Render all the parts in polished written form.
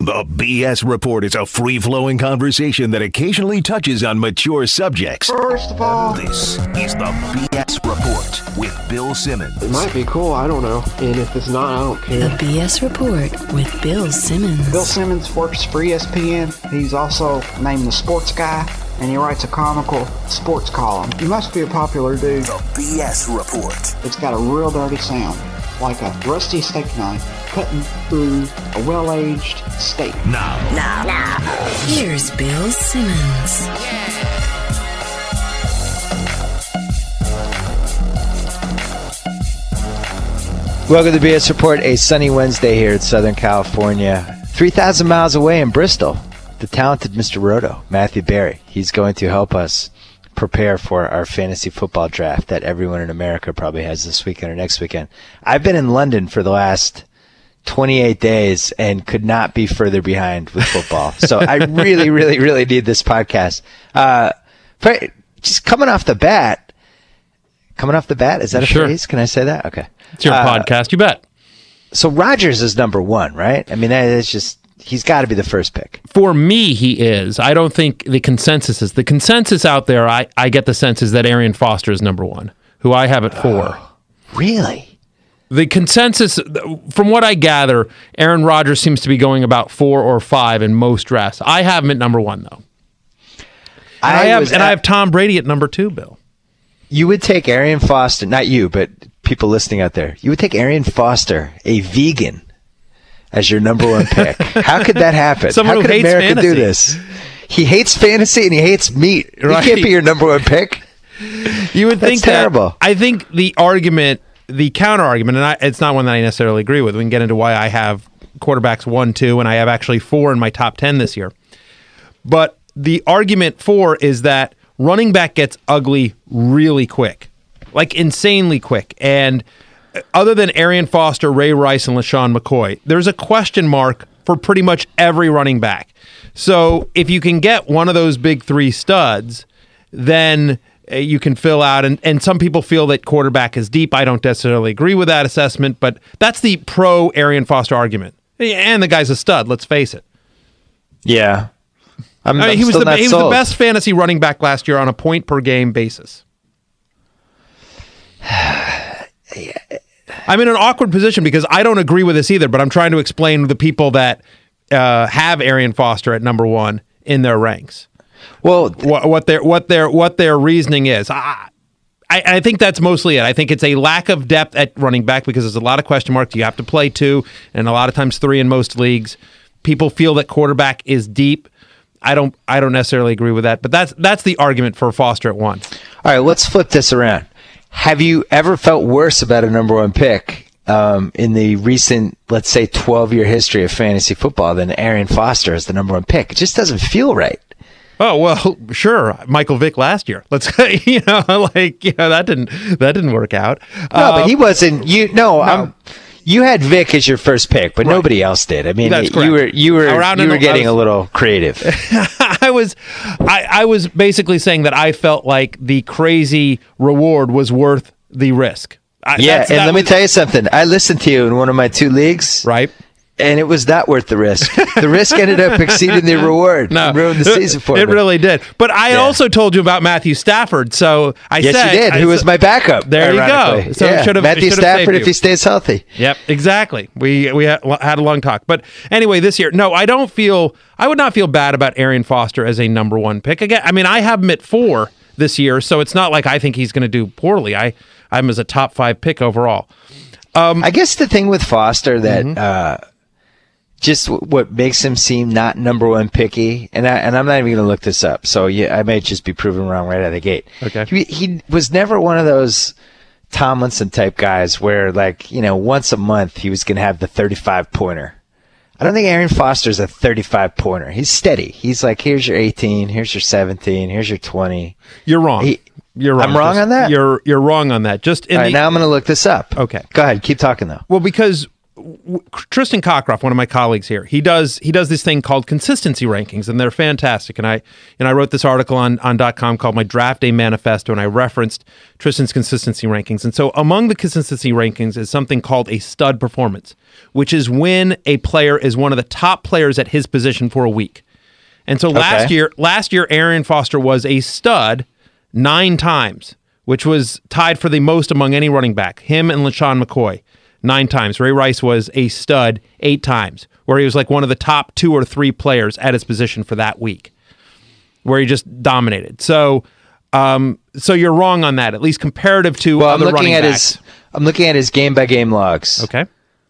The BS Report is a free-flowing conversation that occasionally touches on mature subjects. First of all, This is the BS Report with Bill Simmons. it might be cool, I don't know. And if it's not, I don't The care. BS Report with Bill Simmons. Bill Simmons works for ESPN. He's also named the Sports Guy, and he writes a comical sports column. He must be a popular dude. The BS Report. It's got a real dirty sound, like a rusty steak knife cutting through a well-aged steak. Now, Here's Bill Simmons. Welcome to the BS Report, a sunny Wednesday here in Southern California. 3,000 miles away in Bristol, the talented Mr. Roto, Matthew Berry. He's going to help us prepare for our fantasy football draft that everyone in America probably has this weekend or next weekend. I've been in London for the last 28 days and could not be further behind with football. So I really, really, really need this podcast. But just coming off the bat, is that a Sure. phrase? Can I say that? Okay. It's your podcast, you bet. So Rodgers is number one, right? I mean, it's just, he's got to be the first pick. For me, he is. I don't think the consensus is. The consensus out there, I get the sense, is that Arian Foster is number one, who I have at 4. Really? The consensus, from what I gather, Aaron Rodgers seems to be going about 4 or 5 in most drafts. I have him at number 1, though. I have Tom Brady at number 2, Bill. You would take Arian Foster, not you, but people listening out there. You would take Arian Foster, a vegan, as your number 1 pick. How could that happen? Someone How who could hates America fantasy. do this? He hates fantasy and he hates meat. Right. He can't be your number 1 pick. You would think That's terrible. I think the argument, the counter argument, and it's not one that I necessarily agree with. We can get into why I have quarterbacks 1, 2, and I have actually 4 in my top 10 this year. But the argument for is that running back gets ugly really quick, like insanely quick. And other than Arian Foster, Ray Rice, and LaShawn McCoy, there's a question mark for pretty much every running back. So if you can get one of those big 3 studs, then you can fill out. And some people feel that quarterback is deep. I don't necessarily agree with that assessment, but that's the pro Arian Foster argument. And the guy's a stud, let's face it. Yeah. He was the best fantasy running back last year on a point per game basis. I'm in an awkward position because I don't agree with this either, but I'm trying to explain to the people that have Arian Foster at number 1 in their ranks. Well, What their reasoning is. I think that's mostly it. I think it's a lack of depth at running back because there's a lot of question marks. You have to play 2 and a lot of times 3 in most leagues. People feel that quarterback is deep. I don't necessarily agree with that, but that's the argument for Foster at 1. all right, let's flip this around. Have you ever felt worse about a number 1 pick in the recent, let's say, 12-year history of fantasy football than Arian Foster as the number 1 pick? It just doesn't feel right. Oh, well, sure. Michael Vick last year. Let's that didn't work out. No, but he wasn't. You had Vic as your first pick, but nobody else did. I mean, That's correct. you were getting a little creative. I was basically saying that I felt like the crazy reward was worth the risk. Let me tell you something. I listened to you in one of my 2 leagues. Right. And it was not worth the risk. The risk ended up exceeding the reward. No, and ruined the season for me. It really did. But I also told you about Matthew Stafford, so Yes, you did. Who was my backup? There you go. ironically. So yeah. Matthew Stafford, if he stays healthy. Yep, exactly. We had a long talk. But anyway, this year, no, I would not feel bad about Arian Foster as a number 1 pick. Again, I mean, I have him at 4 this year, so it's not like I think he's going to do poorly. I have him as a top 5 pick overall. I guess the thing with Foster that just what makes him seem not number 1 picky, and I'm not even going to look this up, so I may just be proven wrong right out of the gate. Okay. He was never one of those Tomlinson type guys where, like, once a month he was going to have the 35-pointer. I don't think Arian Foster's a 35-pointer. He's steady. He's like, here's your 18, here's your 17, here's your 20. You're wrong. You're wrong. I'm wrong on that? You're wrong on that. Just in All right, now I'm going to look this up. Okay. Go ahead. Keep talking, though. Well, because Tristan Cockcroft, one of my colleagues here, he does this thing called consistency rankings, and they're fantastic. And I wrote this article on .com called My Draft Day Manifesto, and I referenced Tristan's consistency rankings. And so among the consistency rankings is something called a stud performance, which is when a player is one of the top players at his position for a week. And so last year, Arian Foster was a stud 9 times, which was tied for the most among any running back. Him and LaShawn McCoy, 9 times. Ray Rice was a stud 8 times, where he was like one of the top 2 or 3 players at his position for that week, where he just dominated. So you're wrong on that, at least comparative to other running backs. I'm looking at his game-by-game logs. Okay.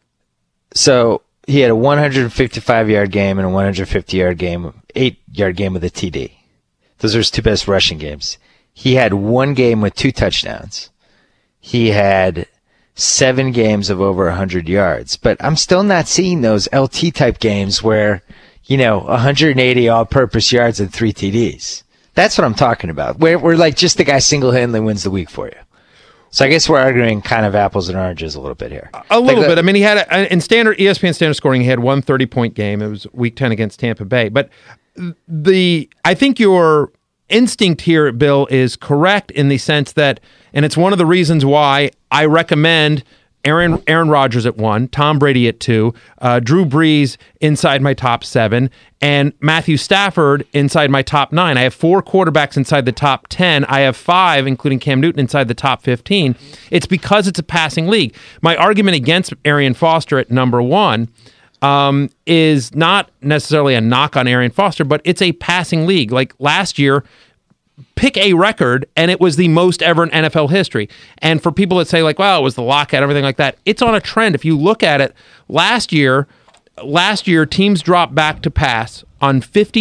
So he had a 155-yard game and a 150-yard game, 8-yard game with a TD. Those are his 2 best rushing games. He had 1 game with 2 touchdowns. He had 7 games of over 100 yards. But I'm still not seeing those LT-type games where, 180 all-purpose yards and 3 TDs. That's what I'm talking about. We're like just the guy single-handedly wins the week for you. So I guess we're arguing kind of apples and oranges a little bit here. A little bit. I mean, he had in standard ESPN standard scoring, he had 1 30-point game. It was Week 10 against Tampa Bay. But I think your instinct here, Bill, is correct in the sense that, and it's one of the reasons why I recommend Aaron Rodgers at 1, Tom Brady at 2, Drew Brees inside my top 7, and Matthew Stafford inside my top 9. I have 4 quarterbacks inside the top 10. I have 5, including Cam Newton, inside the top 15. It's because it's a passing league. My argument against Arian Foster at number 1 is not necessarily a knock on Arian Foster, but it's a passing league. Like last year, pick a record, and it was the most ever in NFL history. And for people that say, like, wow, it was the lockout, everything like that, it's on a trend. If you look at it, last year, teams dropped back to pass on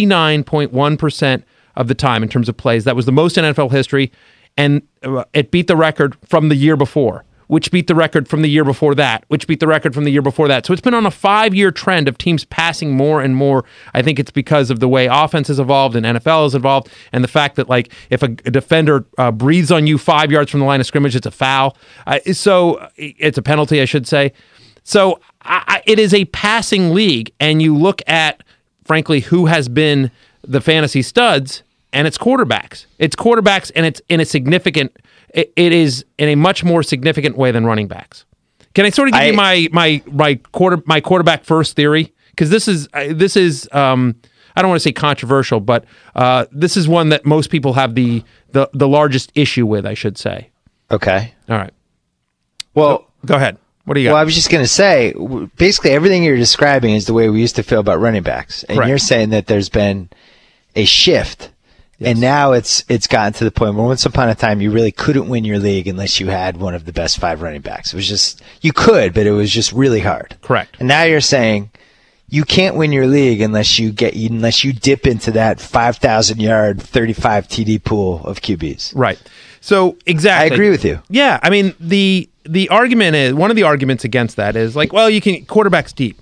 59.1% of the time in terms of plays. That was the most in NFL history, and it beat the record from the year before, which beat the record from the year before that, which beat the record from the year before that. So it's been on a 5-year trend of teams passing more and more. I think it's because of the way offense has evolved and NFL has evolved, and the fact that, like, if a defender breathes on you 5 yards from the line of scrimmage, it's a foul. So it's a penalty, I should say. So it is a passing league, and you look at, frankly, who has been the fantasy studs, and it's quarterbacks. It's quarterbacks, and it's in a significant. It is in a much more significant way than running backs. Can I sort of give you my quarterback first theory? Because this is I don't want to say controversial, but this is one that most people have the largest issue with, I should say. Okay. All right. Well, go ahead. What do you got? Well, I was just going to say, basically everything you're describing is the way we used to feel about running backs. And Correct. You're saying that there's been a shift. Yes. And now it's gotten to the point where once upon a time you really couldn't win your league unless you had one of the best 5 running backs. It was just, you could, but it was just really hard. Correct. And now you're saying you can't win your league unless you dip into that 5,000-yard, 35 TD pool of QBs. Right. So exactly. I agree with you. Yeah. I mean, the argument is, one of the arguments against that is like, well, you can quarterbacks deep.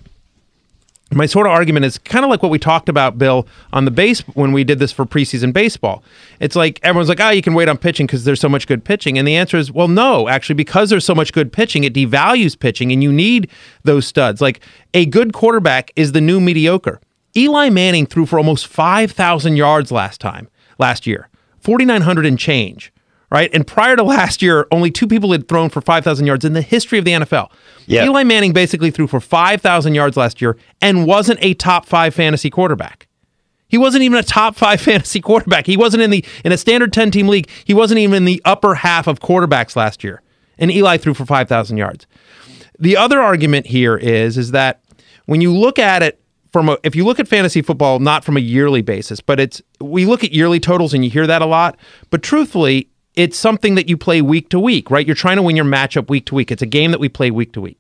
My sort of argument is kind of like what we talked about, Bill, on the base when we did this for preseason baseball. It's like everyone's like, you can wait on pitching because there's so much good pitching. And the answer is, well, no, actually, because there's so much good pitching, it devalues pitching, and you need those studs. Like, a good quarterback is the new mediocre. Eli Manning threw for almost 5,000 yards last year, 4,900 and change. Right? And prior to last year, only 2 people had thrown for 5,000 yards in the history of the NFL. Yep. Eli Manning basically threw for 5,000 yards last year and wasn't a top 5 fantasy quarterback. He wasn't even a top 5 fantasy quarterback. He wasn't in a standard 10-team league. He wasn't even in the upper half of quarterbacks last year. And Eli threw for 5,000 yards. The other argument here is that when you look at it if you look at fantasy football, not from a yearly basis, but we look at yearly totals and you hear that a lot. But truthfully, it's something that you play week to week, right? You're trying to win your matchup week to week. It's a game that we play week to week.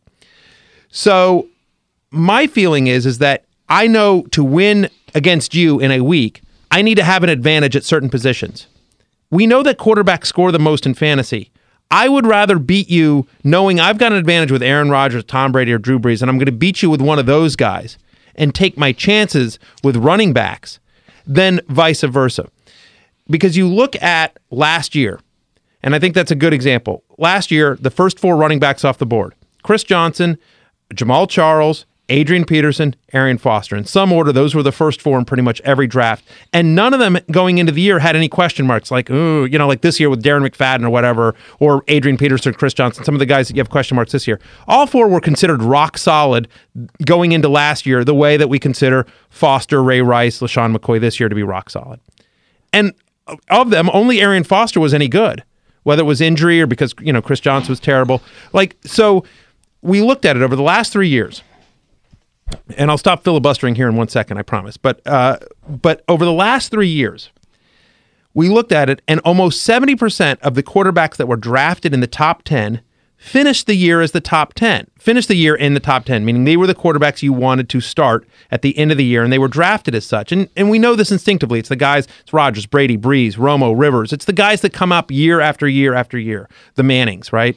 So my feeling is that I know to win against you in a week, I need to have an advantage at certain positions. We know that quarterbacks score the most in fantasy. I would rather beat you knowing I've got an advantage with Aaron Rodgers, Tom Brady, or Drew Brees, and I'm going to beat you with one of those guys and take my chances with running backs than vice versa. Because you look at last year, and I think that's a good example. Last year, the first 4 running backs off the board: Chris Johnson, Jamal Charles, Adrian Peterson, Arian Foster. In some order, those were the first four in pretty much every draft. And none of them going into the year had any question marks, like, ooh, like this year with Darren McFadden or whatever, or Adrian Peterson, Chris Johnson, some of the guys that you have question marks this year. All four were considered rock solid going into last year, the way that we consider Foster, Ray Rice, LaShawn McCoy this year to be rock solid. And of them, only Arian Foster was any good, whether it was injury or because, Chris Johnson was terrible. So we looked at it over the last 3 years. And I'll stop filibustering here in 1 second, I promise. But over the last 3 years, we looked at it, and almost 70% of the quarterbacks that were drafted in the top 10 finished the year as the top 10. Finished the year in the top 10, meaning they were the quarterbacks you wanted to start at the end of the year, and they were drafted as such. And we know this instinctively. It's the guys, it's Rodgers, Brady, Breeze, Romo, Rivers. It's the guys that come up year after year after year. The Mannings, right?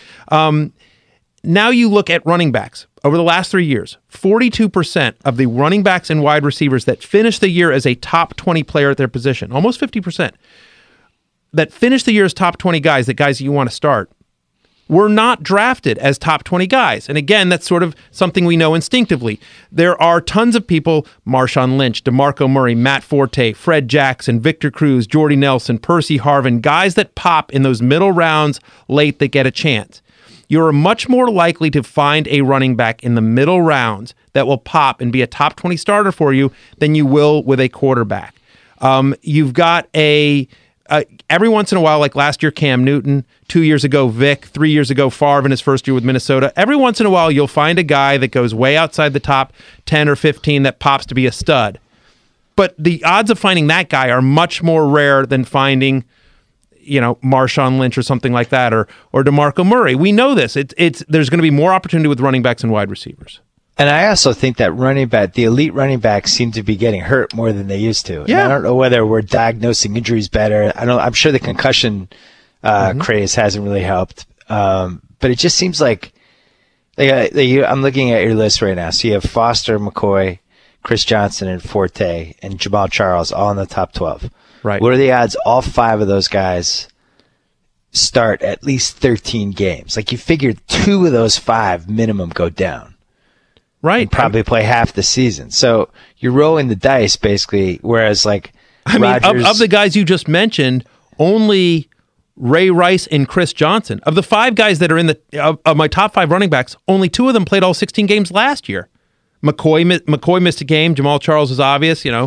Now you look at running backs. Over the last 3 years, 42% of the running backs and wide receivers that finished the year as a top 20 player at their position, almost 50%, that finished the year as top 20 guys, the guys that you want to start, were not drafted as top 20 guys. And again, that's sort of something we know instinctively. There are tons of people, Marshawn Lynch, DeMarco Murray, Matt Forte, Fred Jackson, Victor Cruz, Jordy Nelson, Percy Harvin, guys that pop in those middle rounds late that get a chance. You're much more likely to find a running back in the middle rounds that will pop and be a top 20 starter for you than you will with a quarterback. You've got every once in a while, like last year, Cam Newton, 2 years ago, Vic, 3 years ago, Favre in his first year with Minnesota. Every once in a while, you'll find a guy that goes way outside the top 10 or 15 that pops to be a stud. But the odds of finding that guy are much more rare than finding Marshawn Lynch or something like that, or DeMarco Murray. We know this. There's going to be more opportunity with running backs and wide receivers. And I also think that the elite running backs seem to be getting hurt more than they used to. Yeah. And I don't know whether we're diagnosing injuries better. I'm sure the concussion craze hasn't really helped. But it just seems like I'm looking at your list right now. So you have Foster, McCoy, Chris Johnson, and Forte, and Jamal Charles all in the top 12. Right. What are the odds all five of those guys start at least 13 games? Like, you figure two of those five minimum go down. Right. And probably play half the season. So you're rolling the dice, basically, whereas, Rodgers, of the guys you just mentioned, only Ray Rice and Chris Johnson. Of the five guys that are of my top five running backs, only two of them played all 16 games last year. McCoy missed a game. Jamal Charles is obvious, Yeah.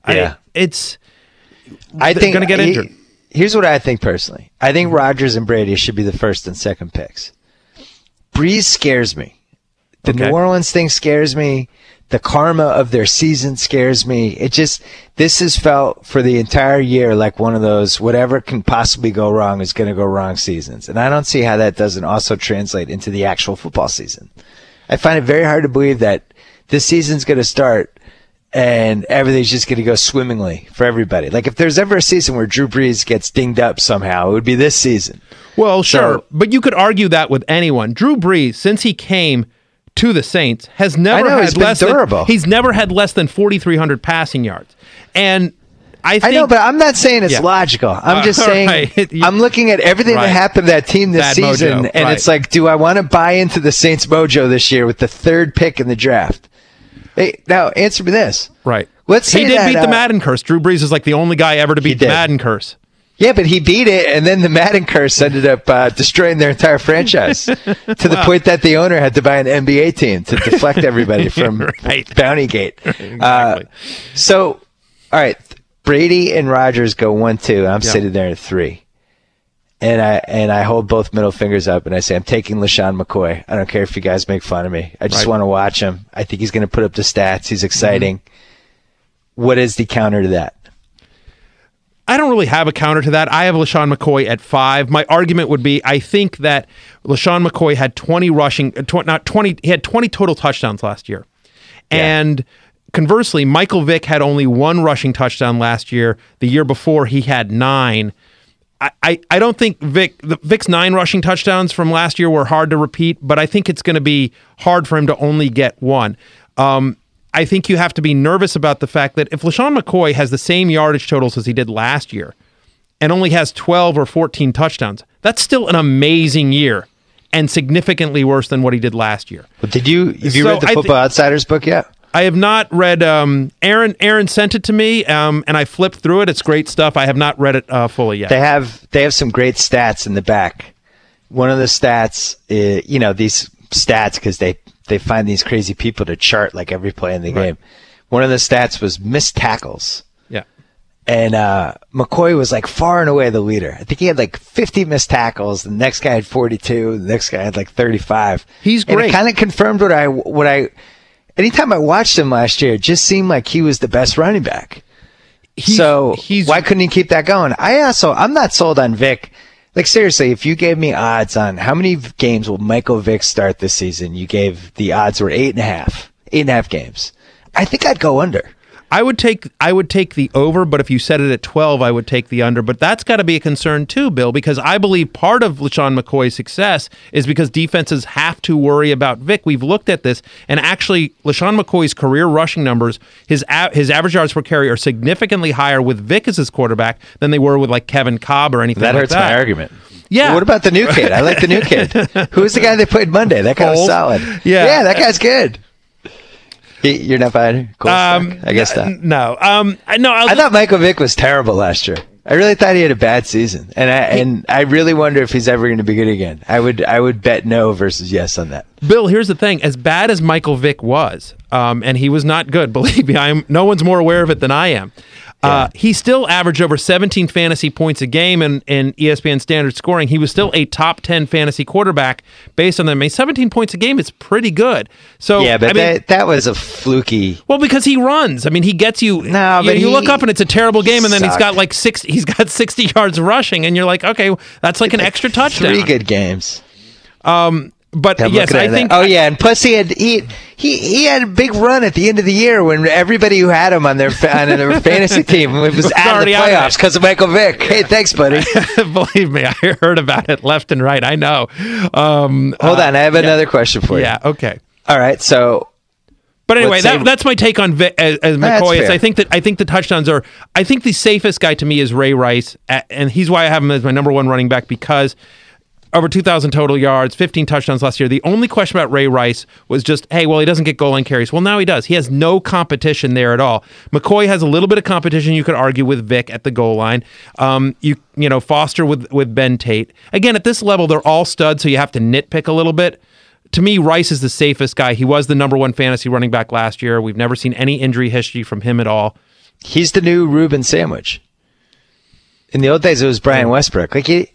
I think going to get injured. Here's what I think personally. I think Rodgers and Brady should be the first and second picks. Breeze scares me. The New Orleans thing scares me. The karma of their season scares me. This has felt for the entire year like one of those whatever can possibly go wrong is going to go wrong seasons. And I don't see how that doesn't also translate into the actual football season. I find it very hard to believe that this season's going to start and everything's just going to go swimmingly for everybody. Like, if there's ever a season where Drew Brees gets dinged up somehow, it would be this season. Well, sure. But you could argue that with anyone. Drew Brees, since he came to the Saints, has never had less than, he's never had less than 4,300 passing yards. And I know, but I'm not saying it's logical. I'm just saying I'm looking at everything that happened to that team this season, and it's like, do I want to buy into the Saints mojo this year with the third pick in the draft? Hey, now answer me this. Right. Let's say he did beat the Madden curse. Drew Brees is like the only guy ever to beat the Madden curse. Yeah, but he beat it, and then the Madden curse ended up destroying their entire franchise to the point that the owner had to buy an NBA team to deflect everybody from Bountygate. Exactly. So, all right, Brady and Rodgers go 1-2. I'm sitting there at 3. And I hold both middle fingers up and I say, I'm taking LaShawn McCoy. I don't care if you guys make fun of me. I just want to watch him. I think he's going to put up the stats. He's exciting. Mm-hmm. What is the counter to that? I don't really have a counter to that. I have LaShawn McCoy at 5. My argument would be, I think that LaShawn McCoy had 20 he had 20 total touchdowns last year. Yeah. And conversely, Michael Vick had only 1 rushing touchdown last year. The year before, he had 9. I don't think Vic's 9 rushing touchdowns from last year were hard to repeat, but I think it's going to be hard for him to only get 1. I think you have to be nervous about the fact that if LaShawn McCoy has the same yardage totals as he did last year and only has 12 or 14 touchdowns, that's still an amazing year. and significantly worse than what he did last year. But have you read the Football Outsiders book yet? I have not read. Aaron sent it to me, and I flipped through it. It's great stuff. I have not read it fully yet. They have some great stats in the back. One of the stats, these stats, because they find these crazy people to chart like every play in the game. One of the stats was missed tackles. Yeah. And McCoy was like far and away the leader. I think he had like 50 missed tackles. The next guy had 42. The next guy had like 35. He's great. And it kind of confirmed what I. Anytime I watched him last year, it just seemed like he was the best running back. Why couldn't he keep that going? I'm not sold on Vic. Like, seriously, if you gave me odds on how many games will Michael Vick start this season, you gave the odds were 8.5 games. I think I'd go under. I would take the over, but if you set it at 12, I would take the under. But that's got to be a concern too, Bill, because I believe part of LeSean McCoy's success is because defenses have to worry about Vic. We've looked at this, and actually, LeSean McCoy's career rushing numbers, his average yards per carry are significantly higher with Vic as his quarterback than they were with like Kevin Cobb or anything like that. That hurts my argument. Yeah. Well, what about the new kid? I like the new kid. Who's the guy they played Monday? That guy was solid. Yeah, that guy's good. You're not buying it? Cool. I guess not. No. I thought Michael Vick was terrible last year. I really thought he had a bad season, and I really wonder if he's ever going to be good again. I would bet no versus yes on that. Bill, here's the thing: as bad as Michael Vick was, and he was not good. Believe me, no one's more aware of it than I am. He still averaged over 17 fantasy points a game in ESPN standard scoring. He was still a top 10 fantasy quarterback based on them. I mean, 17 points a game is pretty good. So yeah, but that was a fluky. Well, because he runs. I mean, he gets you. No, but you look up and it's a terrible game, and then sucked. he's got like 60 yards rushing, and you're like, okay, that's like an extra touchdown. 3 good games. But yes, I think. Oh yeah, and plus he had a big run at the end of the year when everybody who had him on their fantasy team was out of the playoffs because of Michael Vick. Hey, thanks, buddy. Believe me, I heard about it left and right. I know. Hold on, I have another question for you. Yeah. Okay. All right. So. But anyway, that's my take on Vic, as McCoy. I think the touchdowns are. I think the safest guy to me is Ray Rice, and he's why I have him as my number one running back because. Over 2,000 total yards, 15 touchdowns last year. The only question about Ray Rice was just, hey, well, he doesn't get goal line carries. Well, now he does. He has no competition there at all. McCoy has a little bit of competition, you could argue, with Vic at the goal line. Foster with Ben Tate. Again, at this level, they're all studs, so you have to nitpick a little bit. To me, Rice is the safest guy. He was the number one fantasy running back last year. We've never seen any injury history from him at all. He's the new Reuben Sandwich. In the old days, it was Brian Westbrook. Like he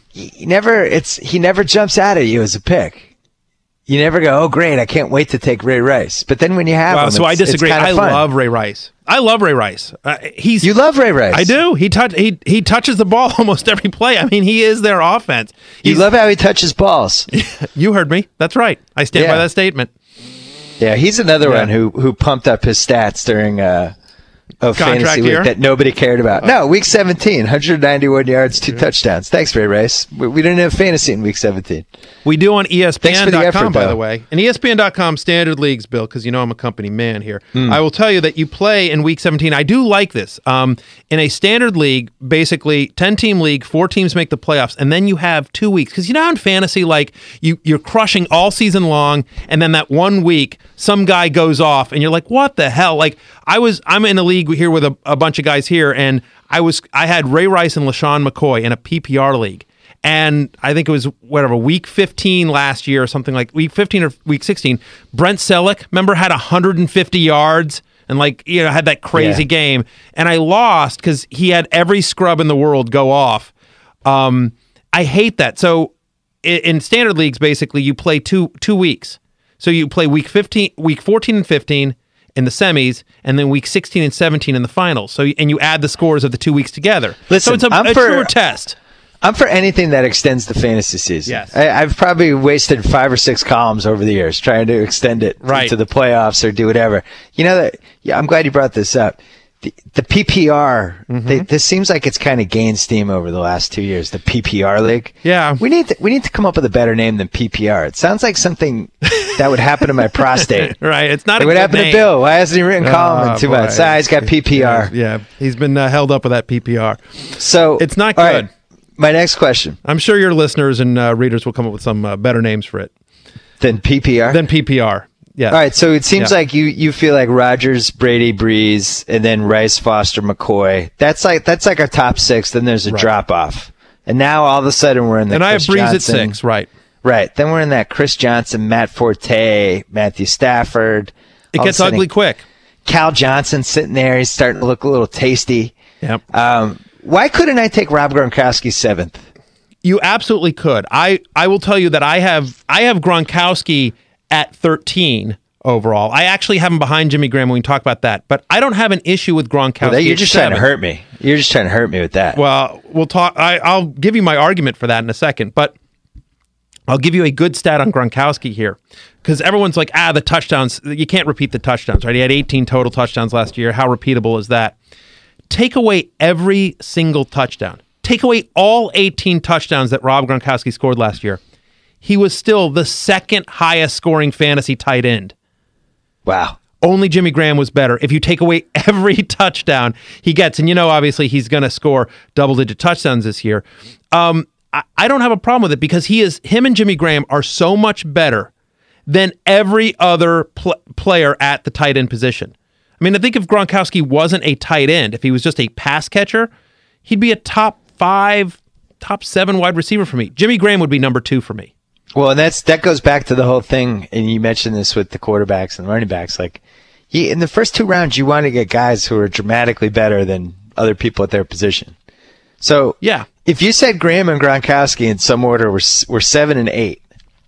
never jumps out at you as a pick. You never go, oh great, I can't wait to take Ray Rice. But then when you have him, so I disagree. I love Ray Rice. I love Ray Rice. You love Ray Rice. I do. He touches the ball almost every play. I mean, he is their offense. You love how he touches balls. You heard me. That's right. I stand by that statement. Yeah, he's another one who pumped up his stats during fantasy week that nobody cared about. No, week 17, 191 yards, 2 touchdowns. Thanks, Ray Rice. We didn't have fantasy in week 17. We do on ESPN.com, by though. the way. And ESPN.com standard leagues, Bill, because you know I'm a company man here. I will tell you that you play in week 17. I do like this. In a standard league, basically 10-team league, 4 teams make the playoffs, and then you have 2 weeks. Because you know how in fantasy, like you're crushing all season long, and then that 1 week, some guy goes off, and you're like, what the hell? Like I'm in a league here with a bunch of guys here, and I had Ray Rice and LeSean McCoy in a PPR league. And I think it was, week 15 last year or something like week 15 or week 16. Brent Selleck, remember, had 150 yards and had that crazy game. And I lost because he had every scrub in the world go off. I hate that. So in standard leagues, basically, you play two weeks. So you play week 14 and 15 in the semis, and then week 16 and 17 in the finals. So and you add the scores of the 2 weeks together. Listen, so it's a truer test. I'm for anything that extends the fantasy season. Yes. I've probably wasted 5 or 6 columns over the years trying to extend it to the playoffs or do whatever. You know that? Yeah, I'm glad you brought this up. The PPR, this seems like it's kind of gained steam over the last 2 years. The PPR league. Yeah. We need to come up with a better name than PPR. It sounds like something that would happen to my prostate. Right. It's not. What happened to Bill? Why hasn't he written column in 2 months? He's got PPR. Yeah. He's been held up with that PPR. So it's not good. Right. My next question. I'm sure your listeners and readers will come up with some better names for it Then PPR? than PPR. Yeah. All right, so it seems like you feel like Rodgers, Brady, Breeze, and then Rice, Foster, McCoy. That's like our top 6. Then there's a drop off, and now all of a sudden we're in the. And I have Chris Breeze Johnson. at 6, right? Right. Then we're in that Chris Johnson, Matt Forte, Matthew Stafford. It All of a gets sudden, ugly quick. Cal Johnson sitting there. He's starting to look a little tasty. Yep. Why couldn't I take Rob Gronkowski 7th? You absolutely could. I will tell you that I have Gronkowski at 13 overall. I actually have him behind Jimmy Graham when we talk about that, but I don't have an issue with Gronkowski. Well, you're just trying to hurt me. You're just trying to hurt me with that. Well, we'll talk. I'll give you my argument for that in a second, but I'll give you a good stat on Gronkowski here, because everyone's like, the touchdowns. You can't repeat the touchdowns, right? He had 18 total touchdowns last year. How repeatable is that? Take away every single touchdown. Take away all 18 touchdowns that Rob Gronkowski scored last year. He was still the second highest scoring fantasy tight end. Wow. Only Jimmy Graham was better. If you take away every touchdown he gets, and obviously he's going to score double-digit touchdowns this year. I don't have a problem with it because him and Jimmy Graham are so much better than every other player at the tight end position. I mean, I think if Gronkowski wasn't a tight end, if he was just a pass catcher, he'd be a top 5, top 7 wide receiver for me. Jimmy Graham would be number 2 for me. Well, and that goes back to the whole thing, and you mentioned this with the quarterbacks and running backs. Like, in the first 2 rounds, you want to get guys who are dramatically better than other people at their position. So, yeah, if you said Graham and Gronkowski in some order were 7 and 8,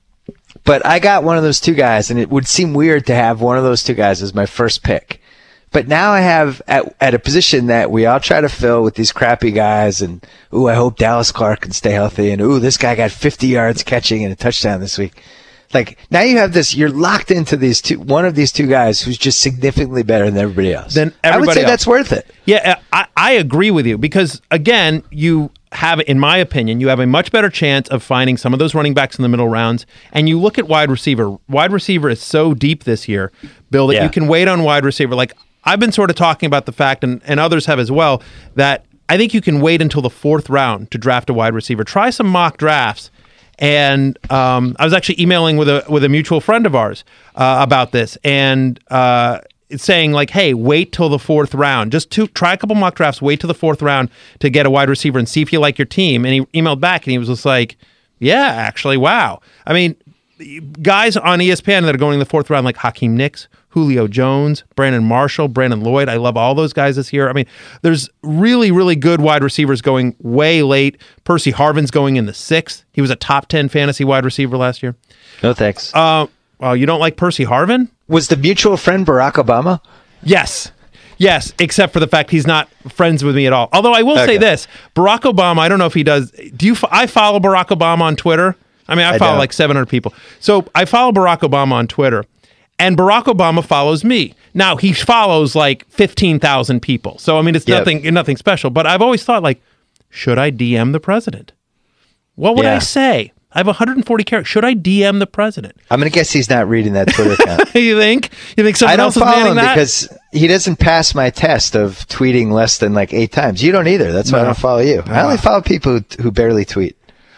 but I got one of those 2 guys, and it would seem weird to have one of those 2 guys as my first pick. But now I have at a position that we all try to fill with these crappy guys, and I hope Dallas Clark can stay healthy, and this guy got 50 yards catching and a touchdown this week. Like, now you have this, you're locked into one of these 2 guys who's just significantly better than everybody else. I would say that's worth it. Yeah, I agree with you because, again, in my opinion, you have a much better chance of finding some of those running backs in the middle rounds. And you look at wide receiver. Wide receiver is so deep this year, Bill, that you can wait on wide receiver. Like, I've been sort of talking about the fact, and others have as well, that I think you can wait until the 4th round to draft a wide receiver. Try some mock drafts. And I was actually emailing with a mutual friend of ours about this, and saying like, "Hey, wait till the 4th round. Just try a couple mock drafts. Wait till the 4th round to get a wide receiver and see if you like your team." And he emailed back, and he was just like, "Yeah, actually, wow. I mean, guys on ESPN that are going in the 4th round, like Hakeem Nicks, Julio Jones, Brandon Marshall, Brandon Lloyd. I love all those guys this year. I mean, there's really, really good wide receivers going way late. Percy Harvin's going in the 6th. He was a top 10 fantasy wide receiver last year. No thanks. Well, you don't like Percy Harvin? Was the mutual friend Barack Obama? Yes, except for the fact he's not friends with me at all. Although I will say this, Barack Obama, I don't know if he does. I follow Barack Obama on Twitter. I mean, I follow like 700 people. So I follow Barack Obama on Twitter. And Barack Obama follows me. Now, he follows like 15,000 people. So, I mean, it's nothing special. But I've always thought, like, should I DM the president? What would I say? I have 140 characters. Should I DM the president? I'm going to guess he's not reading that Twitter account. You think someone else is manning that? Because he doesn't pass my test of tweeting less than like 8 times. You don't either. That's why I don't follow you. I only follow people who barely tweet.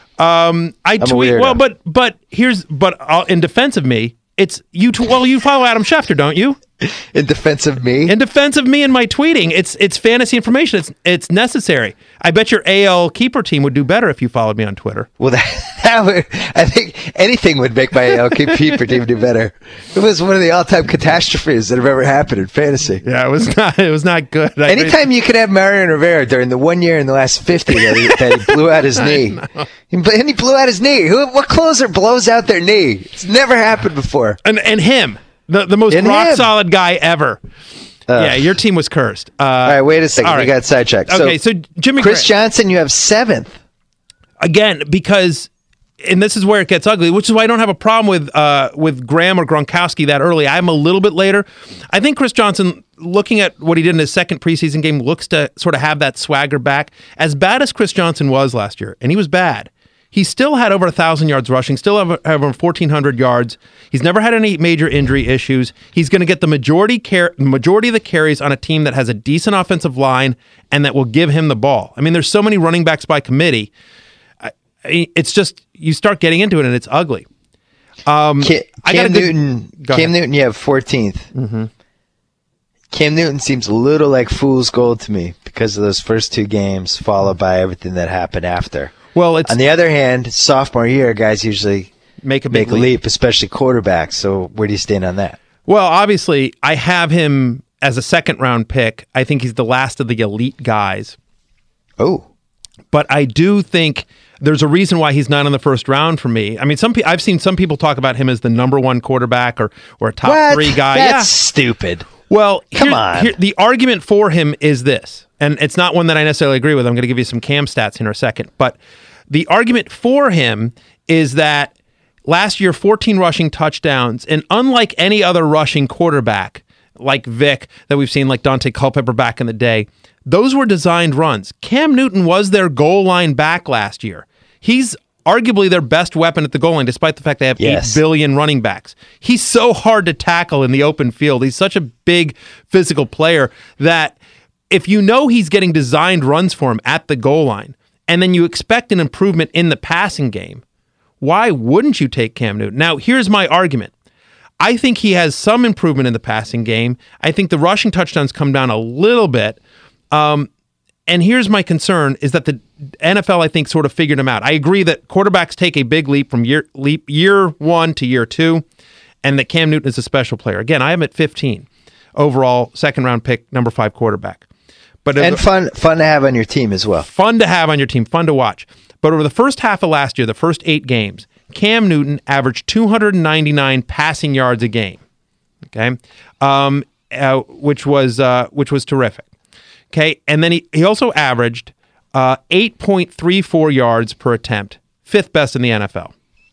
I tweet. Well, but in defense of me, it's you. You follow Adam Schefter, don't you? In defense of me? In defense of me and my tweeting. It's fantasy information. It's necessary. I bet your AL keeper team would do better if you followed me on Twitter. Well, that would, I think anything would make my AL keeper team do better. It was one of the all-time catastrophes that have ever happened in fantasy. Yeah, it was not good. Anytime you could have Mariano Rivera during the 1 year in the last 50 that he blew out his knee. And he blew out his knee. What closer blows out their knee? It's never happened before. And him. The most rock-solid guy ever. Yeah, your team was cursed. All right, wait a second. You got sidetracked. Okay, so Jimmy Chris Johnson, you have 7th. Again, because, and this is where it gets ugly, which is why I don't have a problem with Graham or Gronkowski that early. I'm a little bit later. I think Chris Johnson, looking at what he did in his second preseason game, looks to sort of have that swagger back. As bad as Chris Johnson was last year, and he was bad, he still had over 1,000 yards rushing, still have over 1,400 yards. He's never had any major injury issues. He's going to get the majority of the carries on a team that has a decent offensive line and that will give him the ball. I mean, there's so many running backs by committee. it's just you start getting into it and it's ugly. Cam Newton, you have 14th. Mm-hmm. Cam Newton seems a little like fool's gold to me because of those first 2 games, followed by everything that happened after. Well, on the other hand, sophomore year, guys usually make a leap, especially quarterbacks. So where do you stand on that? Well, obviously, I have him as a second-round pick. I think he's the last of the elite guys. Oh. But I do think there's a reason why he's not in the first round for me. I mean, I've seen some people talk about him as the number 1 quarterback or a top 3 guy. That's stupid. Well, come on. The argument for him is this, and it's not one that I necessarily agree with. I'm going to give you some Cam stats in a second. But the argument for him is that last year, 14 rushing touchdowns, and unlike any other rushing quarterback, like Vic, that we've seen, like Dante Culpepper back in the day, those were designed runs. Cam Newton was their goal line back last year. He's arguably their best weapon at the goal line, despite the fact they have 8 billion running backs. He's so hard to tackle in the open field. He's such a big physical player that if you know he's getting designed runs for him at the goal line, and then you expect an improvement in the passing game, why wouldn't you take Cam Newton? Now, here's my argument. I think he has some improvement in the passing game. I think the rushing touchdowns come down a little bit. And here's my concern is that the NFL, I think, sort of figured him out. I agree that quarterbacks take a big leap from year 1 to year 2, and that Cam Newton is a special player. Again, I am at 15 overall, second-round pick, number 5 quarterback. And fun to have on your team as well. Fun to have on your team, fun to watch. But over the first half of last year, the first 8 games, Cam Newton averaged 299 passing yards a game. Okay, which was terrific. Okay, and then he also averaged 8.34 yards per attempt, 5th best in the NFL.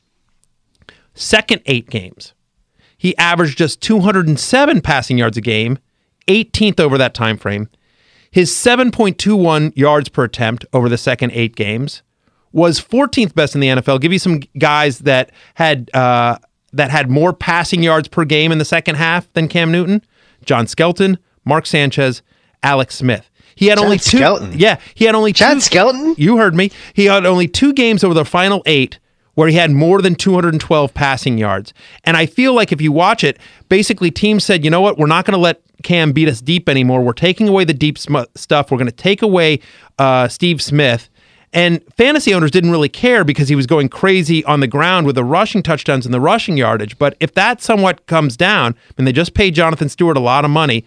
Second 8 games, he averaged just 207 passing yards a game, 18th over that time frame. His 7.21 yards per attempt over the second 8 games was 14th best in the NFL. I'll give you some guys that had more passing yards per game in the second half than Cam Newton: John Skelton, Mark Sanchez, Alex Smith. He had only 2. Skelton. Yeah, he had only John 2. Skelton? You heard me. He had only 2 games over the final 8 where he had more than 212 passing yards. And I feel like if you watch it, basically teams said, you know what, we're not going to let Cam beat us deep anymore. We're taking away the deep stuff. We're going to take away Steve Smith. And fantasy owners didn't really care because he was going crazy on the ground with the rushing touchdowns and the rushing yardage. But if that somewhat comes down, and they just paid Jonathan Stewart a lot of money.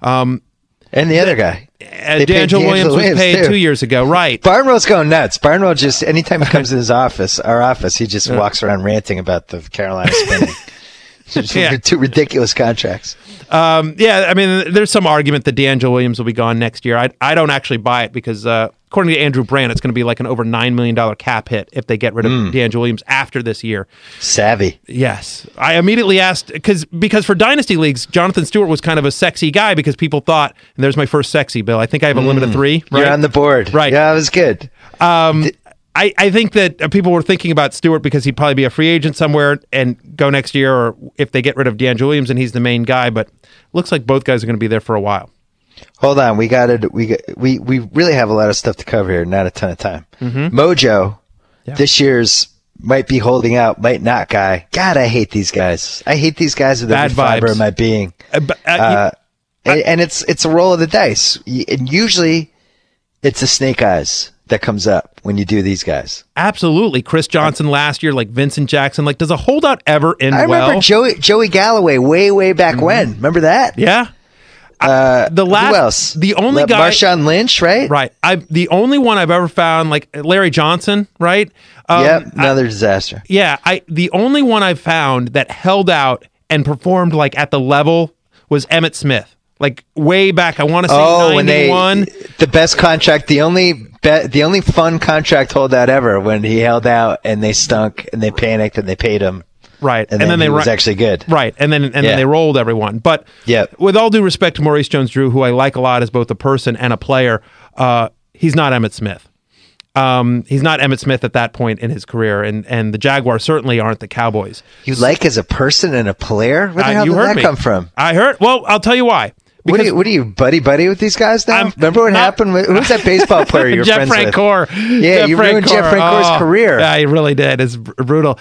And the other guy. D'Angelo Williams was paid too. 2 years ago, right. Barnwell's going nuts. Barnwell just, anytime he comes in our office, he just walks around ranting about the Carolina spending. 2 ridiculous contracts. I mean, there's some argument that D'Angelo Williams will be gone next year. I don't actually buy it because according to Andrew Brandt, it's going to be like an over $9 million cap hit if they get rid of D'Angelo Williams after this year. Savvy. Yes. I immediately asked, because for Dynasty Leagues, Jonathan Stewart was kind of a sexy guy because people thought, and there's my first sexy, Bill, I think I have a limit of 3. Right? You're on the board. Right. Yeah, it was good. I think that people were thinking about Stewart because he'd probably be a free agent somewhere and go next year, or if they get rid of D'Angelo Williams and he's the main guy, but looks like both guys are going to be there for a while. Hold on, we really have a lot of stuff to cover here, not a ton of time. Mm-hmm. Mojo, this year's might be holding out, might not guy. God, I hate these guys. I hate these guys with every fiber of my being. And it's a roll of the dice. And usually it's the snake eyes that comes up when you do these guys. Absolutely. Chris Johnson last year, like Vincent Jackson. Like, does a holdout ever end well? I remember Joey Galloway way back when. Remember that? Yeah. Who else? The only guy, Marshawn Lynch, right? Right. The only one I've ever found, like Larry Johnson, right? Another disaster. Yeah. The only one I've found that held out and performed like at the level was Emmitt Smith. Like way back, I want to say 91. The best contract, the only fun contract holdout ever, when he held out and they stunk and they panicked and they paid him. Right. And then he was actually good. Right. And then they rolled everyone. But with all due respect to Maurice Jones-Drew, who I like a lot as both a person and a player, he's not Emmitt Smith. He's not Emmitt Smith at that point in his career, and the Jaguars certainly aren't the Cowboys. You like as a person and a player? Where the hell did that come from? I heard. Well, I'll tell you why. What are you, buddy with these guys now? Remember what happened? Who was that baseball player you were Jeff friends Francoeur. with? Yeah, you ruined Jeff Francoeur's career. Yeah, he really did. It's brutal.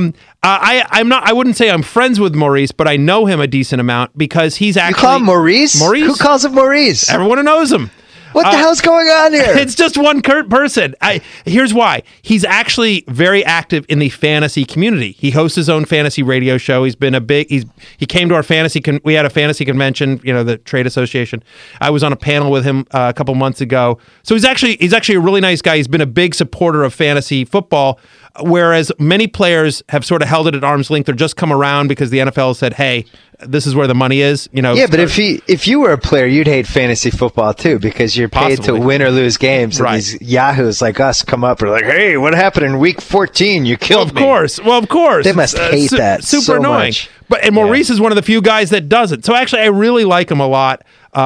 I wouldn't say I'm friends with Maurice, but I know him a decent amount because he's actually. You call him Maurice? Maurice? Who calls him Maurice? Everyone knows him. What the hell's going on here? It's just one person. Here's why. He's actually very active in the fantasy community. He hosts his own fantasy radio show. He's been he came to our fantasy. We had a fantasy convention, the trade association. I was on a panel with him a couple months ago. So he's actually a really nice guy. He's been a big supporter of fantasy football, whereas many players have sort of held it at arm's length or just come around because the NFL has said, hey, this is where the money is. Yeah, but if you were a player, you'd hate fantasy football too because you're paid to win or lose games. And these yahoos like us come up and are like, hey, what happened in week 14? You killed me. Well, of course. They must hate that super so annoying. Much. But Maurice is one of the few guys that doesn't. So actually, I really like him a lot.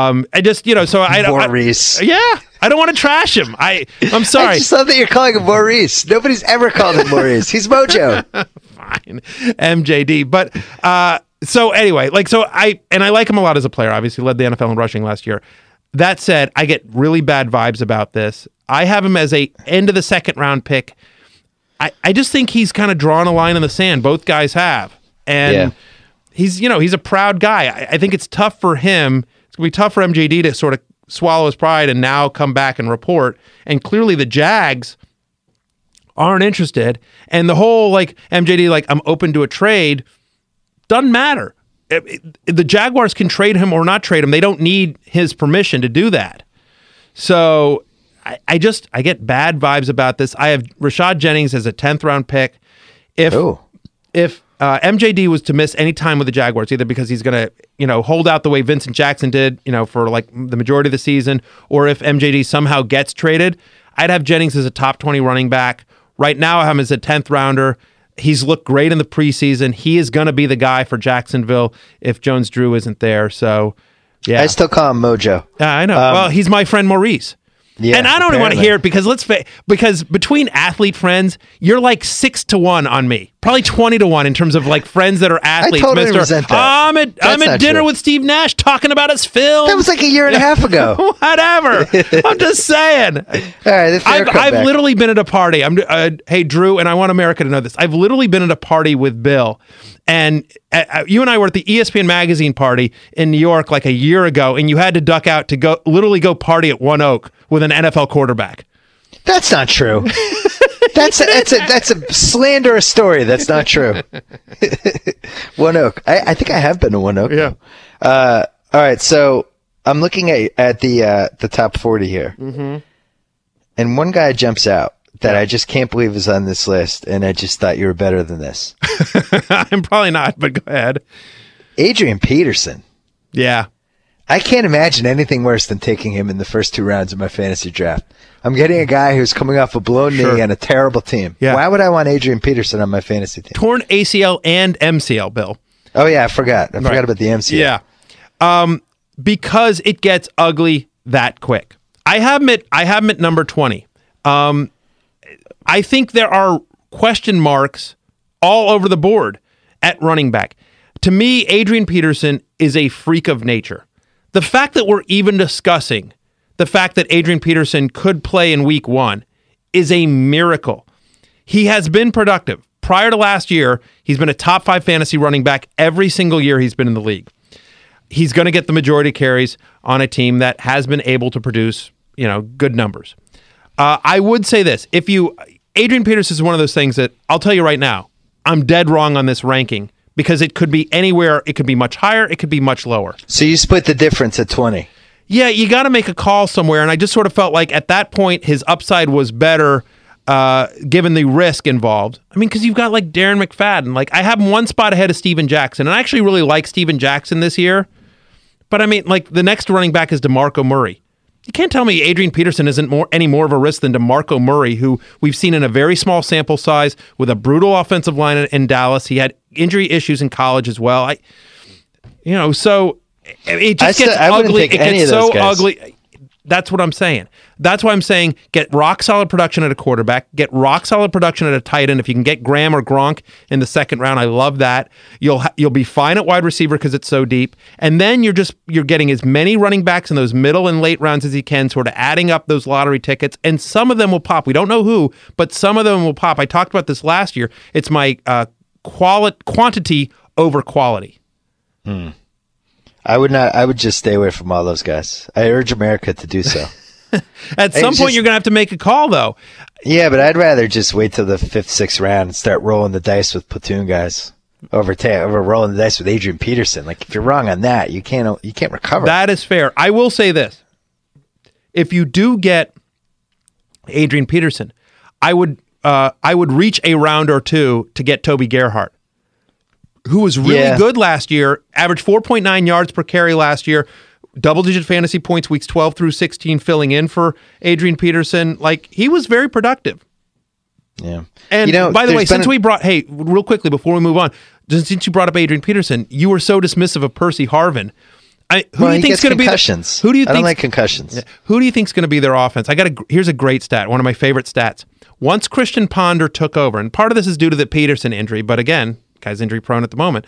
Maurice. I don't want to trash him. I'm sorry. I just love that you're calling him Maurice. Nobody's ever called him Maurice. He's Mojo. Fine, MJD. But so anyway, I like him a lot as a player. Obviously, led the NFL in rushing last year. That said, I get really bad vibes about this. I have him as a end of the second round pick. I just think he's kind of drawn a line in the sand. Both guys have, and he's a proud guy. I think it's tough for him. It's gonna be tough for MJD to sort of swallow his pride and now come back and report. And clearly the Jags aren't interested. And the whole MJD, I'm open to a trade, doesn't matter. The Jaguars can trade him or not trade him. They don't need his permission to do that. So I get bad vibes about this. I have Rashad Jennings as a 10th round pick. If MJD was to miss any time with the Jaguars, either because he's going to, hold out the way Vincent Jackson did, for the majority of the season, or if MJD somehow gets traded, I'd have Jennings as a top 20 running back. Right now, I have him as a 10th rounder. He's looked great in the preseason. He is going to be the guy for Jacksonville if Jones-Drew isn't there. So, yeah. I still call him Mojo. I know. Well, he's my friend Maurice. Yeah, and I don't want to hear it because between athlete friends, you're like 6-1 on me, probably 20-1 in terms of friends that are athletes. I totally resent that. I'm at dinner with Steve Nash talking about his film. That was like a year and a half ago. Whatever. I'm just saying. All right, I've literally been at a party. Hey Drew, and I want America to know this. I've literally been at a party with Bill. And you and I were at the ESPN magazine party in New York like a year ago, and you had to duck out to go party at One Oak with an NFL quarterback. That's not true. That's a slanderous story. That's not true. One Oak. I think I have been to One Oak. Yeah. All right. So I'm looking at the top 40 here, and one guy jumps out that I just can't believe is on this list, and I just thought you were better than this. I'm probably not, but go ahead. Adrian Peterson. Yeah. I can't imagine anything worse than taking him in the first 2 rounds of my fantasy draft. I'm getting a guy who's coming off a blown knee and a terrible team. Yeah. Why would I want Adrian Peterson on my fantasy team? Torn ACL and MCL, Bill. Oh, yeah, I forgot. I forgot about the MCL. Yeah. Because it gets ugly that quick. I have him at number 20. I think there are question marks all over the board at running back. To me, Adrian Peterson is a freak of nature. The fact that we're even discussing the fact that Adrian Peterson could play in week 1 is a miracle. He has been productive. Prior to last year, he's been a top 5 fantasy running back every single year he's been in the league. He's going to get the majority carries on a team that has been able to produce, good numbers. I would say this. Adrian Peterson is one of those things that I'll tell you right now, I'm dead wrong on this ranking because it could be anywhere. It could be much higher. It could be much lower. So you split the difference at 20. Yeah, you got to make a call somewhere. And I just sort of felt like at that point, his upside was better given the risk involved. I mean, because you've got Darren McFadden. I have him one spot ahead of Steven Jackson. And I actually really like Steven Jackson this year. But I mean, the next running back is DeMarco Murray. You can't tell me Adrian Peterson isn't any more of a risk than DeMarco Murray, who we've seen in a very small sample size with a brutal offensive line in Dallas. He had injury issues in college as well. So it just gets ugly. It gets so ugly. That's what I'm saying. That's why I'm saying get rock solid production at a quarterback, get rock solid production at a tight end. If you can get Graham or Gronk in the second round, I love that. You'll be fine at wide receiver because it's so deep. And then you're getting as many running backs in those middle and late rounds as you can, sort of adding up those lottery tickets. And some of them will pop. We don't know who, but some of them will pop. I talked about this last year. It's my quantity over quality. I would just stay away from all those guys. I urge America to do so. At some point, you're going to have to make a call, though. Yeah, but I'd rather just wait till the 5th, 6th round and start rolling the dice with platoon guys over rolling the dice with Adrian Peterson. Like, if you're wrong on that, you can't recover. That is fair. I will say this. If you do get Adrian Peterson, I would reach a round or two to get Toby Gerhart, who was really good last year, averaged 4.9 yards per carry last year, double-digit fantasy points weeks 12 through 16, filling in for Adrian Peterson. Like, he was very productive. Yeah. And by the way, real quickly before we move on, since you brought up Adrian Peterson, you were so dismissive of Percy Harvin. Who do you think is going to be concussions? I don't like concussions. Who do you think is going to be their offense? Here's a great stat, one of my favorite stats. Once Christian Ponder took over, and part of this is due to the Peterson injury, but again, guy's injury prone at the moment.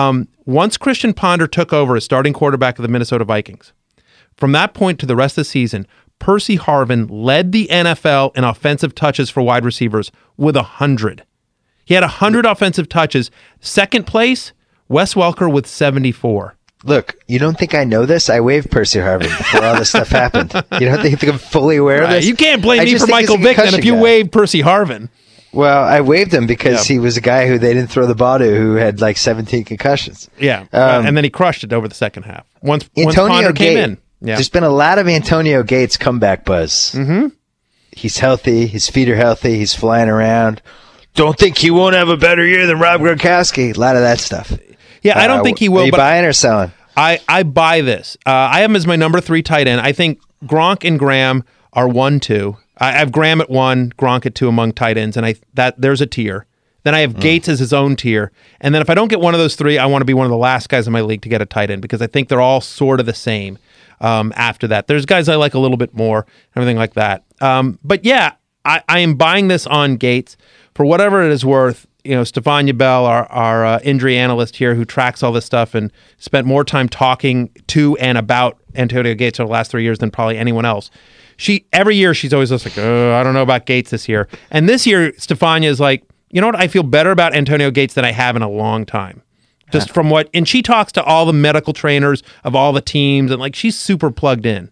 Once Christian Ponder took over as starting quarterback of the Minnesota Vikings, from that point to the rest of the season, Percy Harvin led the NFL in offensive touches for wide receivers with 100. He had 100 offensive touches. Second place, Wes Welker with 74. Look, you don't think I know this? I waived Percy Harvin before all this stuff happened. You don't think I'm fully aware of this? You can't blame me for Michael Vick then if you waived Percy Harvin. Well, I waived him because he was a guy who they didn't throw the ball to who had like 17 concussions. Yeah, and then he crushed it over the second half. Once Ponder came in. Yeah. There's been a lot of Antonio Gates comeback buzz. Mm-hmm. He's healthy. His feet are healthy. He's flying around. Don't think he won't have a better year than Rob Gronkowski. A lot of that stuff. Yeah, I don't think he will. Are you buying or selling? I buy this. I have him as my number 3 tight end. I think Gronk and Graham are 1, 2. I have Graham at 1, Gronk at 2 among tight ends, and there's a tier. Then I have Gates as his own tier. And then if I don't get one of those 3, I want to be one of the last guys in my league to get a tight end because I think they're all sort of the same after that. There's guys I like a little bit more, everything like that. But yeah, I am buying this on Gates. For whatever it is worth, Stefan Bell, our injury analyst here who tracks all this stuff and spent more time talking to and about Antonio Gates over the last 3 years than probably anyone else. Every year she's always just like, I don't know about Gates this year. And this year, Stefania is like, you know what? I feel better about Antonio Gates than I have in a long time. Just from and she talks to all the medical trainers of all the teams, and like she's super plugged in.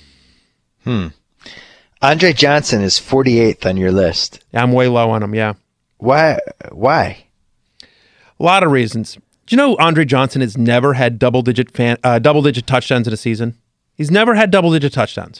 Andre Johnson is 48th on your list. I'm way low on him, yeah. Why? A lot of reasons. Do you know Andre Johnson has never had double-digit touchdowns in a season? He's never had double-digit touchdowns.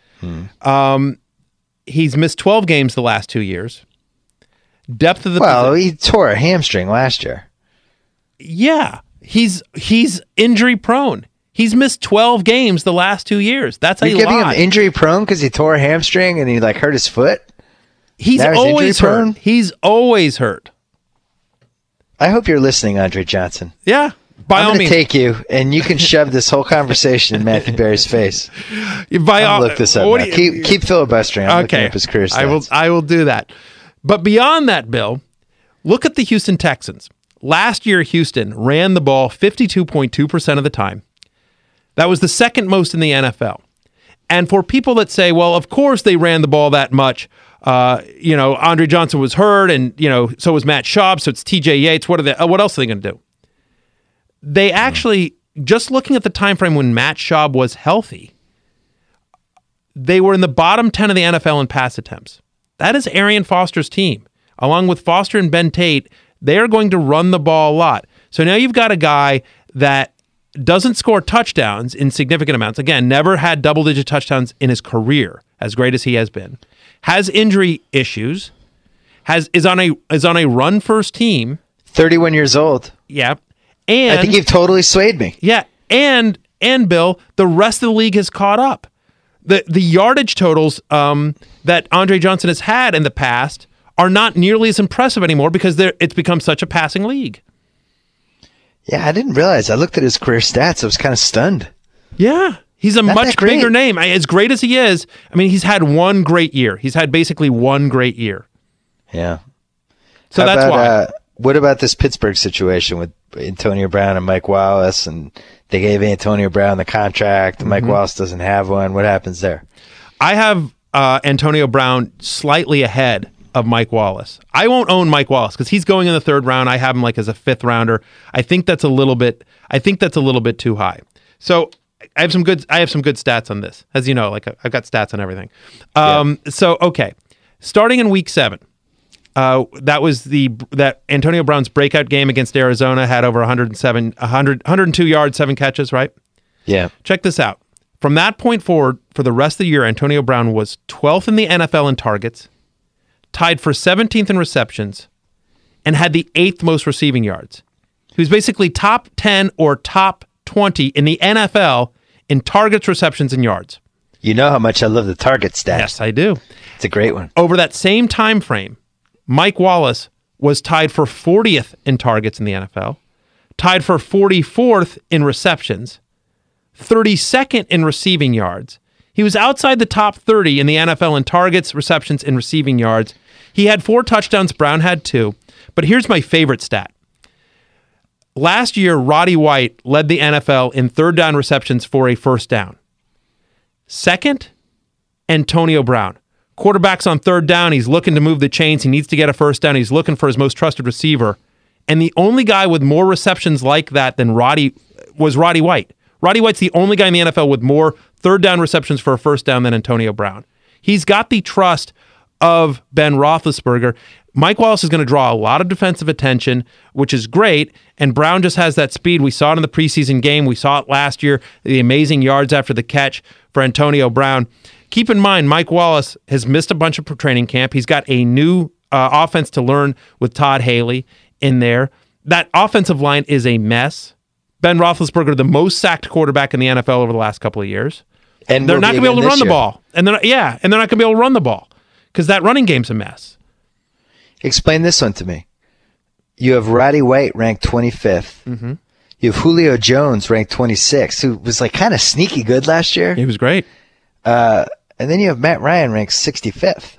He's missed 12 games the last 2 years. Depth of the he tore a hamstring last year. Yeah, he's injury prone. He's missed 12 games the last 2 years. That's a lot. You're giving him injury prone because he tore a hamstring and he hurt his foot? He's always hurt. He's always hurt. I hope you're listening, Andre Johnson. Yeah. I'm going to take you, and you can shove this whole conversation in Matthew Berry's face. Look this up. Keep filibustering. I'm looking up his career stats. I will do that. But beyond that, Bill, look at the Houston Texans. Last year, Houston ran the ball 52.2% of the time. That was the second most in the NFL. And for people that say, well, of course they ran the ball that much. Andre Johnson was hurt, and so was Matt Schaub. So it's T.J. Yates. What else are they going to do? They actually, just looking at the time frame when Matt Schaub was healthy, they were in the bottom 10 of the NFL in pass attempts. That is Arian Foster's team. Along with Foster and Ben Tate, they are going to run the ball a lot. So now you've got a guy that doesn't score touchdowns in significant amounts. Again, never had double-digit touchdowns in his career, as great as he has been. Has injury issues. Is on a run-first team. 31 years old. Yeah. And I think you've totally swayed me. Yeah, and Bill, the rest of the league has caught up. The yardage totals that Andre Johnson has had in the past are not nearly as impressive anymore because it's become such a passing league. Yeah, I didn't realize. I looked at his career stats. I was kind of stunned. Yeah, He's a Not much that great. bigger name. As great as he is, I mean, he's had one great year. He's had basically one great year. Yeah. So How that's about, why. What about this Pittsburgh situation with Antonio Brown and Mike Wallace? And they gave Antonio Brown the contract. And Mike Wallace doesn't have one. What happens there? I have Antonio Brown slightly ahead of Mike Wallace. I won't own Mike Wallace because he's going in the third round. I have him like as a fifth rounder. I think that's a little bit too high. So I have some good stats on this. As you know, like I've got stats on everything. So okay. Starting in week 7. That was that Antonio Brown's breakout game against Arizona, had over 102 yards, 7 catches, right? Yeah. Check this out. From that point forward, for the rest of the year, Antonio Brown was 12th in the NFL in targets, tied for 17th in receptions, and had the 8th most receiving yards. He was basically top 10 or top 20 in the NFL in targets, receptions, and yards. You know how much I love the target stat. Yes, I do. It's a great one. Over that same time frame, Mike Wallace was tied for 40th in targets in the NFL, tied for 44th in receptions, 32nd in receiving yards. He was outside the top 30 in the NFL in targets, receptions, and receiving yards. He had 4 touchdowns. Brown had 2. But here's my favorite stat. Last year, Roddy White led the NFL in third down receptions for a first down. Second, Antonio Brown. Quarterback's on third down. He's looking to move the chains. He needs to get a first down. He's looking for his most trusted receiver. And the only guy with more receptions like that than Roddy was Roddy White. Roddy White's the only guy in the NFL with more third down receptions for a first down than Antonio Brown. He's got the trust of Ben Roethlisberger. Mike Wallace is going to draw a lot of defensive attention, which is great, and Brown just has that speed. We saw it in the preseason game. We saw it last year, the amazing yards after the catch for Antonio Brown. Keep in mind, Mike Wallace has missed a bunch of training camp. He's got a new offense to learn with Todd Haley in there. That offensive line is a mess. Ben Roethlisberger, the most sacked quarterback in the NFL over the last couple of years. And they're not going to be able to run the ball. And they're not going to be able to run the ball because that running game's a mess. Explain this one to me. You have Roddy White ranked 25th. Mm-hmm. You have Julio Jones ranked 26th, who was like kind of sneaky good last year. He was great. And then you have Matt Ryan ranked 65th.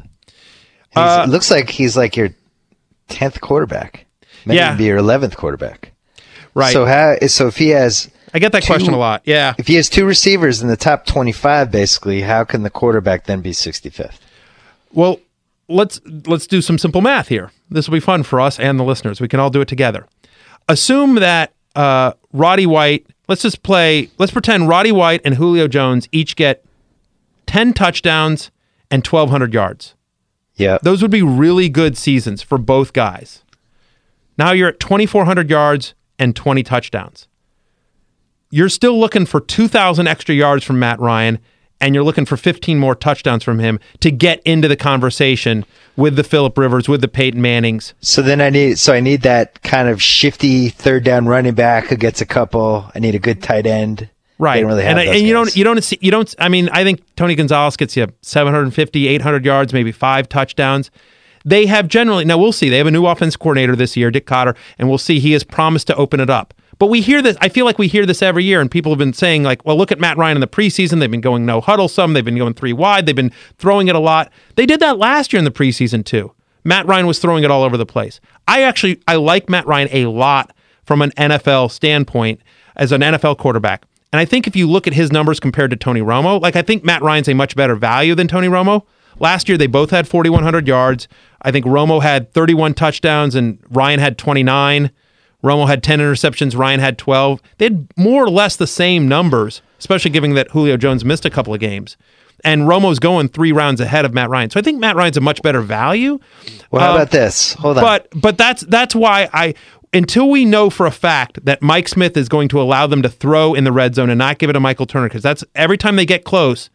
It looks like he's like your 10th quarterback. Maybe even be your 11th quarterback. Right. So if he has... I get that question a lot, yeah. If he has 2 receivers in the top 25, basically, how can the quarterback then be 65th? Well, let's do some simple math here. This will be fun for us and the listeners. We can all do it together. Assume that Roddy White... Let's pretend Roddy White and Julio Jones each get 10 touchdowns and 1,200 yards. Yeah. Those would be really good seasons for both guys. Now you're at 2,400 yards and 20 touchdowns. You're still looking for 2,000 extra yards from Matt Ryan, and you're looking for 15 more touchdowns from him to get into the conversation with the Phillip Rivers, with the Peyton Mannings. So then I need that kind of shifty third down running back who gets a couple. I need a good tight end. Right. They don't really have those and you don't I mean, I think Tony Gonzalez gets you 750, 800 yards, maybe 5 touchdowns. They have generally, now we'll see, they have a new offense coordinator this year, Dick Cotter, and we'll see, he has promised to open it up. But we hear this, I feel like we hear this every year, and people have been saying, like, well, look at Matt Ryan in the preseason. They've been going no huddle some. They've been going 3 wide. They've been throwing it a lot. They did that last year in the preseason, too. Matt Ryan was throwing it all over the place. I like Matt Ryan a lot from an NFL standpoint as an NFL quarterback. And I think if you look at his numbers compared to Tony Romo, like I think Matt Ryan's a much better value than Tony Romo. Last year, they both had 4,100 yards. I think Romo had 31 touchdowns and Ryan had 29. Romo had 10 interceptions. Ryan had 12. They had more or less the same numbers, especially given that Julio Jones missed a couple of games. And Romo's going 3 rounds ahead of Matt Ryan. So I think Matt Ryan's a much better value. Well, how about this? Hold on. But that's why until we know for a fact that Mike Smith is going to allow them to throw in the red zone and not give it to Michael Turner, because that's every time they get close,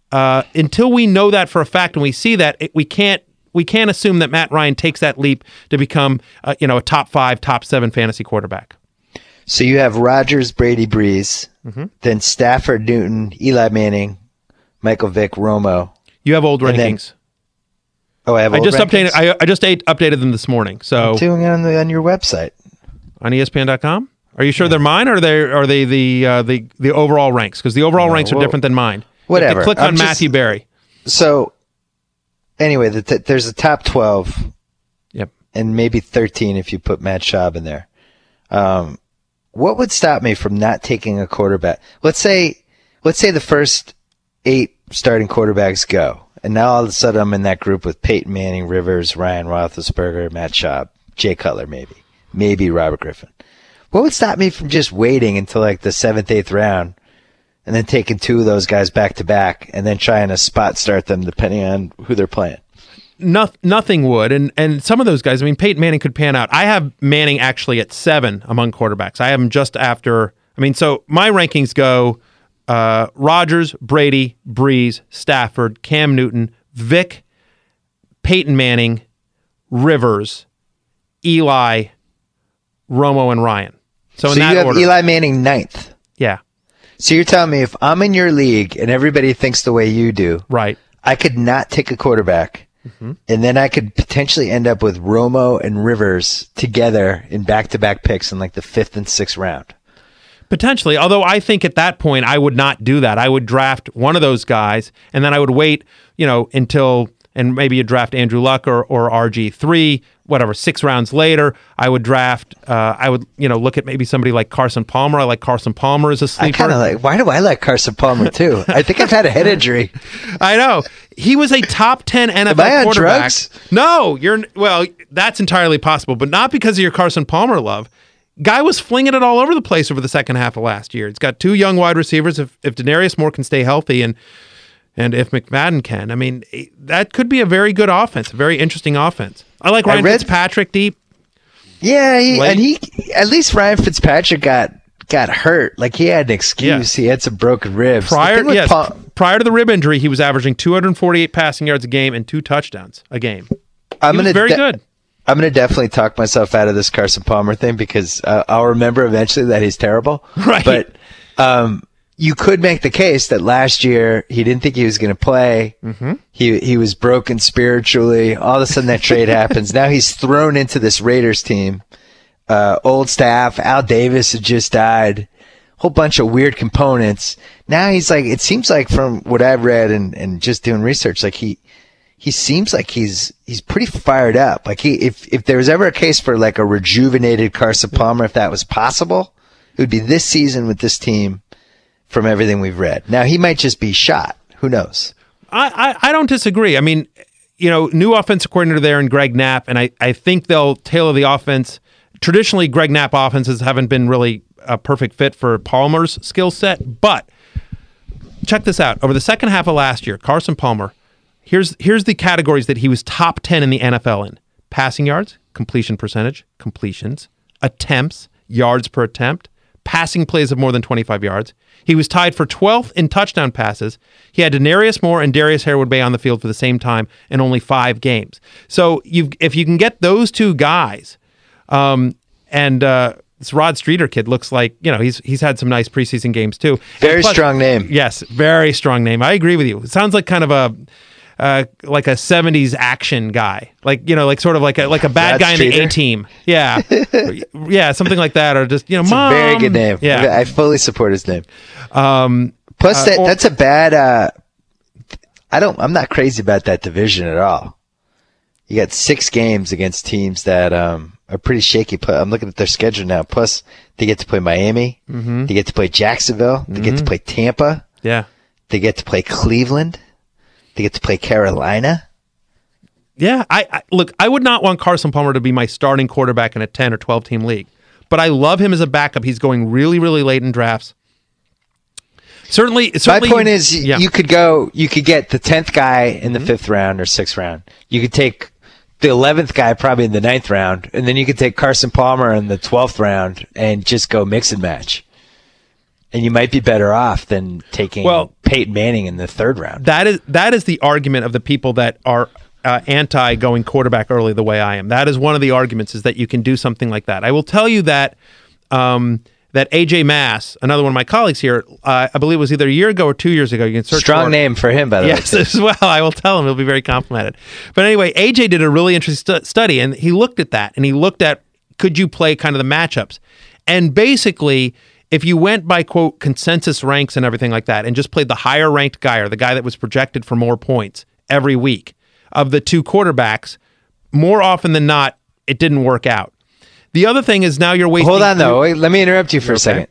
until we know that for a fact and we see that, we can't assume that Matt Ryan takes that leap to become a top 5, top 7 fantasy quarterback. So you have Rodgers, Brady, Breeze, then Stafford, Newton, Eli Manning, Michael Vick, Romo. You have old rankings. I have old rankings? I just updated them this morning. So I'm doing it on your website. On ESPN.com? Are you sure they're mine, or are they the overall ranks? Because the overall ranks are different than mine. Whatever. You have to click on Matthew Berry. So, anyway, there's a top 12. Yep. And maybe 13 if you put Matt Schaub in there. What would stop me from not taking a quarterback? Let's say the first 8 starting quarterbacks go, and now all of a sudden I'm in that group with Peyton Manning, Rivers, Ryan Roethlisberger, Matt Schaub, Jay Cutler, maybe Robert Griffin. What would stop me from just waiting until like the 7th, 8th round, and then taking 2 of those guys back to back, and then trying to spot start them depending on who they're playing? Nothing would, and some of those guys. I mean, Peyton Manning could pan out. I have Manning actually at 7 among quarterbacks. I have him just after. I mean, so my rankings go: Rodgers, Brady, Breeze, Stafford, Cam Newton, Vic, Peyton Manning, Rivers, Eli, Romo, and Ryan. So in that you have order. Eli Manning 9th. Yeah. So you're telling me if I'm in your league and everybody thinks the way you do, Right. I could not take a quarterback, and then I could potentially end up with Romo and Rivers together in back-to-back picks in like the 5th and 6th round. Potentially, although I think at that point I would not do that. I would draft one of those guys, and then I would wait, until, and maybe you draft Andrew Luck or RG3, whatever, 6 rounds later. I would draft, look at maybe somebody like Carson Palmer. I like Carson Palmer as a sleeper. Why do I like Carson Palmer too? I think I've had a head injury. I know. He was a top 10 NFL Am I on quarterback. drugs? No, that's entirely possible, but not because of your Carson Palmer love. Guy was flinging it all over the place over the second half of last year. He's got 2 young wide receivers. If Denarius Moore can stay healthy and if McFadden can, I mean, that could be a very good offense, a very interesting offense. I like Ryan Fitzpatrick deep. Yeah, at least Ryan Fitzpatrick got hurt. Like, he had an excuse. Yeah. He had some broken ribs. Prior to the rib injury, he was averaging 248 passing yards a game and 2 touchdowns a game. He was very good. I'm going to definitely talk myself out of this Carson Palmer thing because I'll remember eventually that he's terrible. Right. But you could make the case that last year he didn't think he was going to play. Mm-hmm. He was broken spiritually. All of a sudden that trade happens. Now he's thrown into this Raiders team. Old staff. Al Davis had just died. Whole bunch of weird components. Now he's like, it seems like from what I've read and just doing research, like he seems like he's pretty fired up. Like if there was ever a case for like a rejuvenated Carson Palmer, if that was possible, it would be this season with this team from everything we've read. Now he might just be shot. Who knows? I don't disagree. I mean, new offensive coordinator there in Greg Knapp, and I think they'll tailor the offense. Traditionally, Greg Knapp offenses haven't been really a perfect fit for Palmer's skill set, but check this out. Over the second half of last year, Carson Palmer, Here's the categories that he was top 10 in the NFL in: passing yards, completion percentage, completions, attempts, yards per attempt, passing plays of more than 25 yards. He was tied for 12th in touchdown passes. He had Denarius Moore and Darius Harewood-Bay on the field for the same time in only 5 games. So if you can get those 2 guys, this Rod Streeter kid looks like, he's had some nice preseason games too. Very strong name. Yes, very strong name. I agree with you. It sounds like kind of a 70s action guy, like sort of like a bad guy in the A-Team. Yeah. Yeah, something like that, or just it's Mom. a very good name. Yeah, I fully support his name. Plus that's a bad I'm not crazy about that division at all. You got 6 games against teams that are pretty shaky. I'm looking at their schedule now. Plus they get to play Miami, they get to play Jacksonville, they get to play Tampa, they get to play Cleveland, they get to play Carolina. Yeah, I would not want Carson Palmer to be my starting quarterback in a 10 or 12 team league, but I love him as a backup. He's going really, really late in drafts. Certainly. My point is, you could get the 10th guy in the 5th round or 6th round. You could take the 11th guy probably in the 9th round, and then you could take Carson Palmer in the 12th round and just go mix and match. And you might be better off than taking Peyton Manning in the 3rd round. That is the argument of the people that are anti going quarterback early the way I am. That is one of the arguments, is that you can do something like that. I will tell you that that AJ Mass, another one of my colleagues here, I believe it was either a year ago or 2 years ago. You can search Strong name for him, by the way. Yes, as well. I will tell him. He'll be very complimented. But anyway, AJ did a really interesting study, and he looked at that, and he looked at, could you play kind of the matchups? And basically, if you went by, quote, consensus ranks and everything like that, and just played the higher ranked guy or the guy that was projected for more points every week of the two quarterbacks, more often than not, it didn't work out. The other thing is now you're wasting... Hold on, though. Wait, let me interrupt you for a second.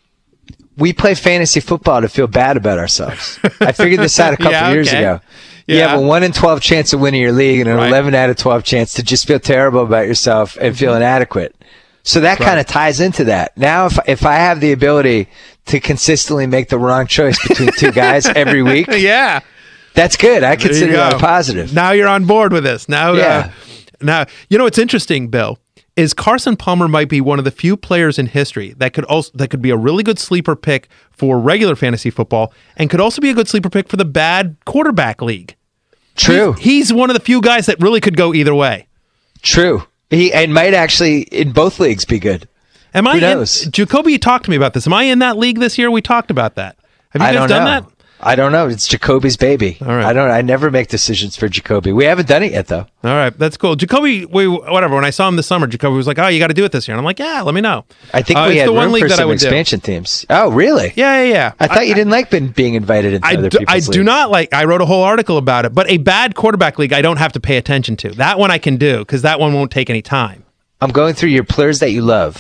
We play fantasy football to feel bad about ourselves. I figured this out a couple years ago. You have a 1 in 12 chance of winning your league and an 11 out of 12 chance to just feel terrible about yourself and feel inadequate. So that kind of ties into that. Now, if I have the ability to consistently make the wrong choice between two guys every week, that's good. I consider that a positive. Now you're on board with this. Now, you know what's interesting, Bill, is Carson Palmer might be one of the few players in history that could be a really good sleeper pick for regular fantasy football and could also be a good sleeper pick for the bad quarterback league. True. He's one of the few guys that really could go either way. True. He might actually in both leagues be good. Who knows? Jacoby talked to me about this. Am I in that league this year? We talked about that. Have you guys done that? I don't know. It's Jacoby's baby. All right. I never make decisions for Jacoby. We haven't done it yet, though. All right. That's cool. Jacoby, whatever. When I saw him this summer, Jacoby was like, oh, you got to do it this year. And I'm like, yeah, let me know. I think we had room for some expansion teams. Oh, really? Yeah. I thought you didn't like being invited into other people's leagues. I do not like. I wrote a whole article about it. But a bad quarterback league, I don't have to pay attention to. That one I can do because that one won't take any time. I'm going through your players that you love.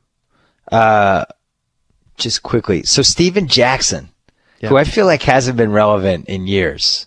Mm-hmm. Just quickly. So Steven Jackson. Who I feel like hasn't been relevant in years.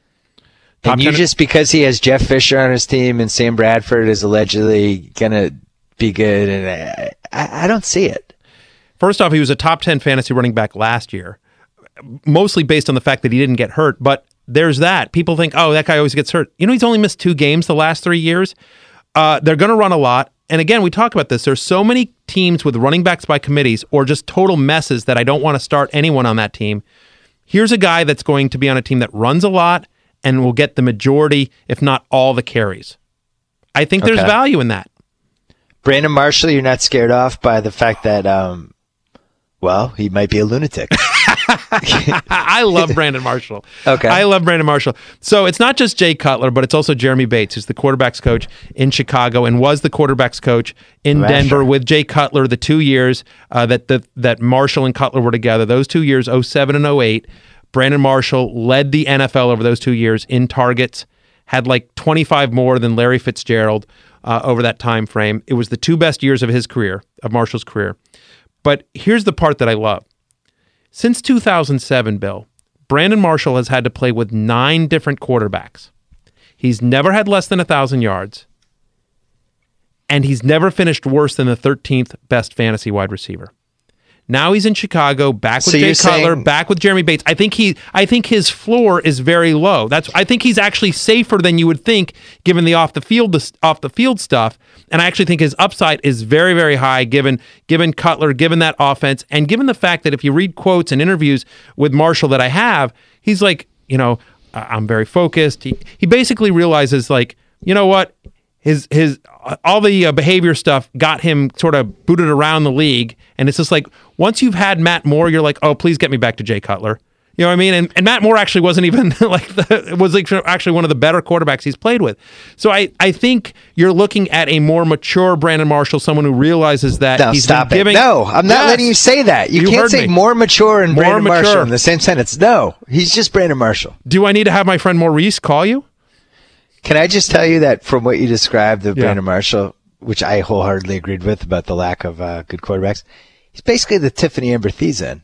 And you just because he has Jeff Fisher on his team and Sam Bradford is allegedly going to be good, and I don't see it. First off, he was a top 10 fantasy running back last year, mostly based on the fact that he didn't get hurt. But there's that. People think, oh, that guy always gets hurt. You know, he's only missed 2 games the last 3 years. They're going to run a lot. And again, we talk about this. There's so many teams with running backs by committees or just total messes that I don't want to start anyone on that team. Here's a guy that's going to be on a team that runs a lot and will get the majority, if not all, the carries. I think there's value in that. Brandon Marshall, you're not scared off by the fact that, he might be a lunatic. I love Brandon Marshall. Okay. I love Brandon Marshall. So it's not just Jay Cutler, but it's also Jeremy Bates, who's the quarterback's coach in Chicago and was the quarterback's coach in Denver with Jay Cutler the 2 years that Marshall and Cutler were together. Those 2 years, 07 and 08, Brandon Marshall led the NFL over those 2 years in targets, had like 25 more than Larry Fitzgerald over that time frame. It was the 2 best years of his career, of Marshall's career. But here's the part that I love. Since 2007, Bill, Brandon Marshall has had to play with 9 different quarterbacks. He's never had less than 1,000 yards, and he's never finished worse than the 13th best fantasy wide receiver. Now he's in Chicago, back with Jay Cutler, back with Jeremy Bates. I think his floor is very low. I think he's actually safer than you would think, given the off the field stuff. And I actually think his upside is very, very high, given Cutler, given that offense, and given the fact that if you read quotes and interviews with Marshall that I have, he's like, I'm very focused. He basically realizes, like, you know what, his all the behavior stuff got him sort of booted around the league, and it's just like once you've had Matt Moore, you're like, oh, please get me back to Jay Cutler. You know what I mean? And Matt Moore actually wasn't even actually one of the better quarterbacks he's played with. So I think you're looking at a more mature Brandon Marshall, someone who realizes that he's been giving. No, I'm not letting you say that. You can't say more mature and Brandon Marshall in the same sentence. No, he's just Brandon Marshall. Do I need to have my friend Maurice call you? Can I just tell you that from what you described of Brandon Marshall, which I wholeheartedly agreed with about the lack of good quarterbacks, he's basically the Tiffany Amber Thiessen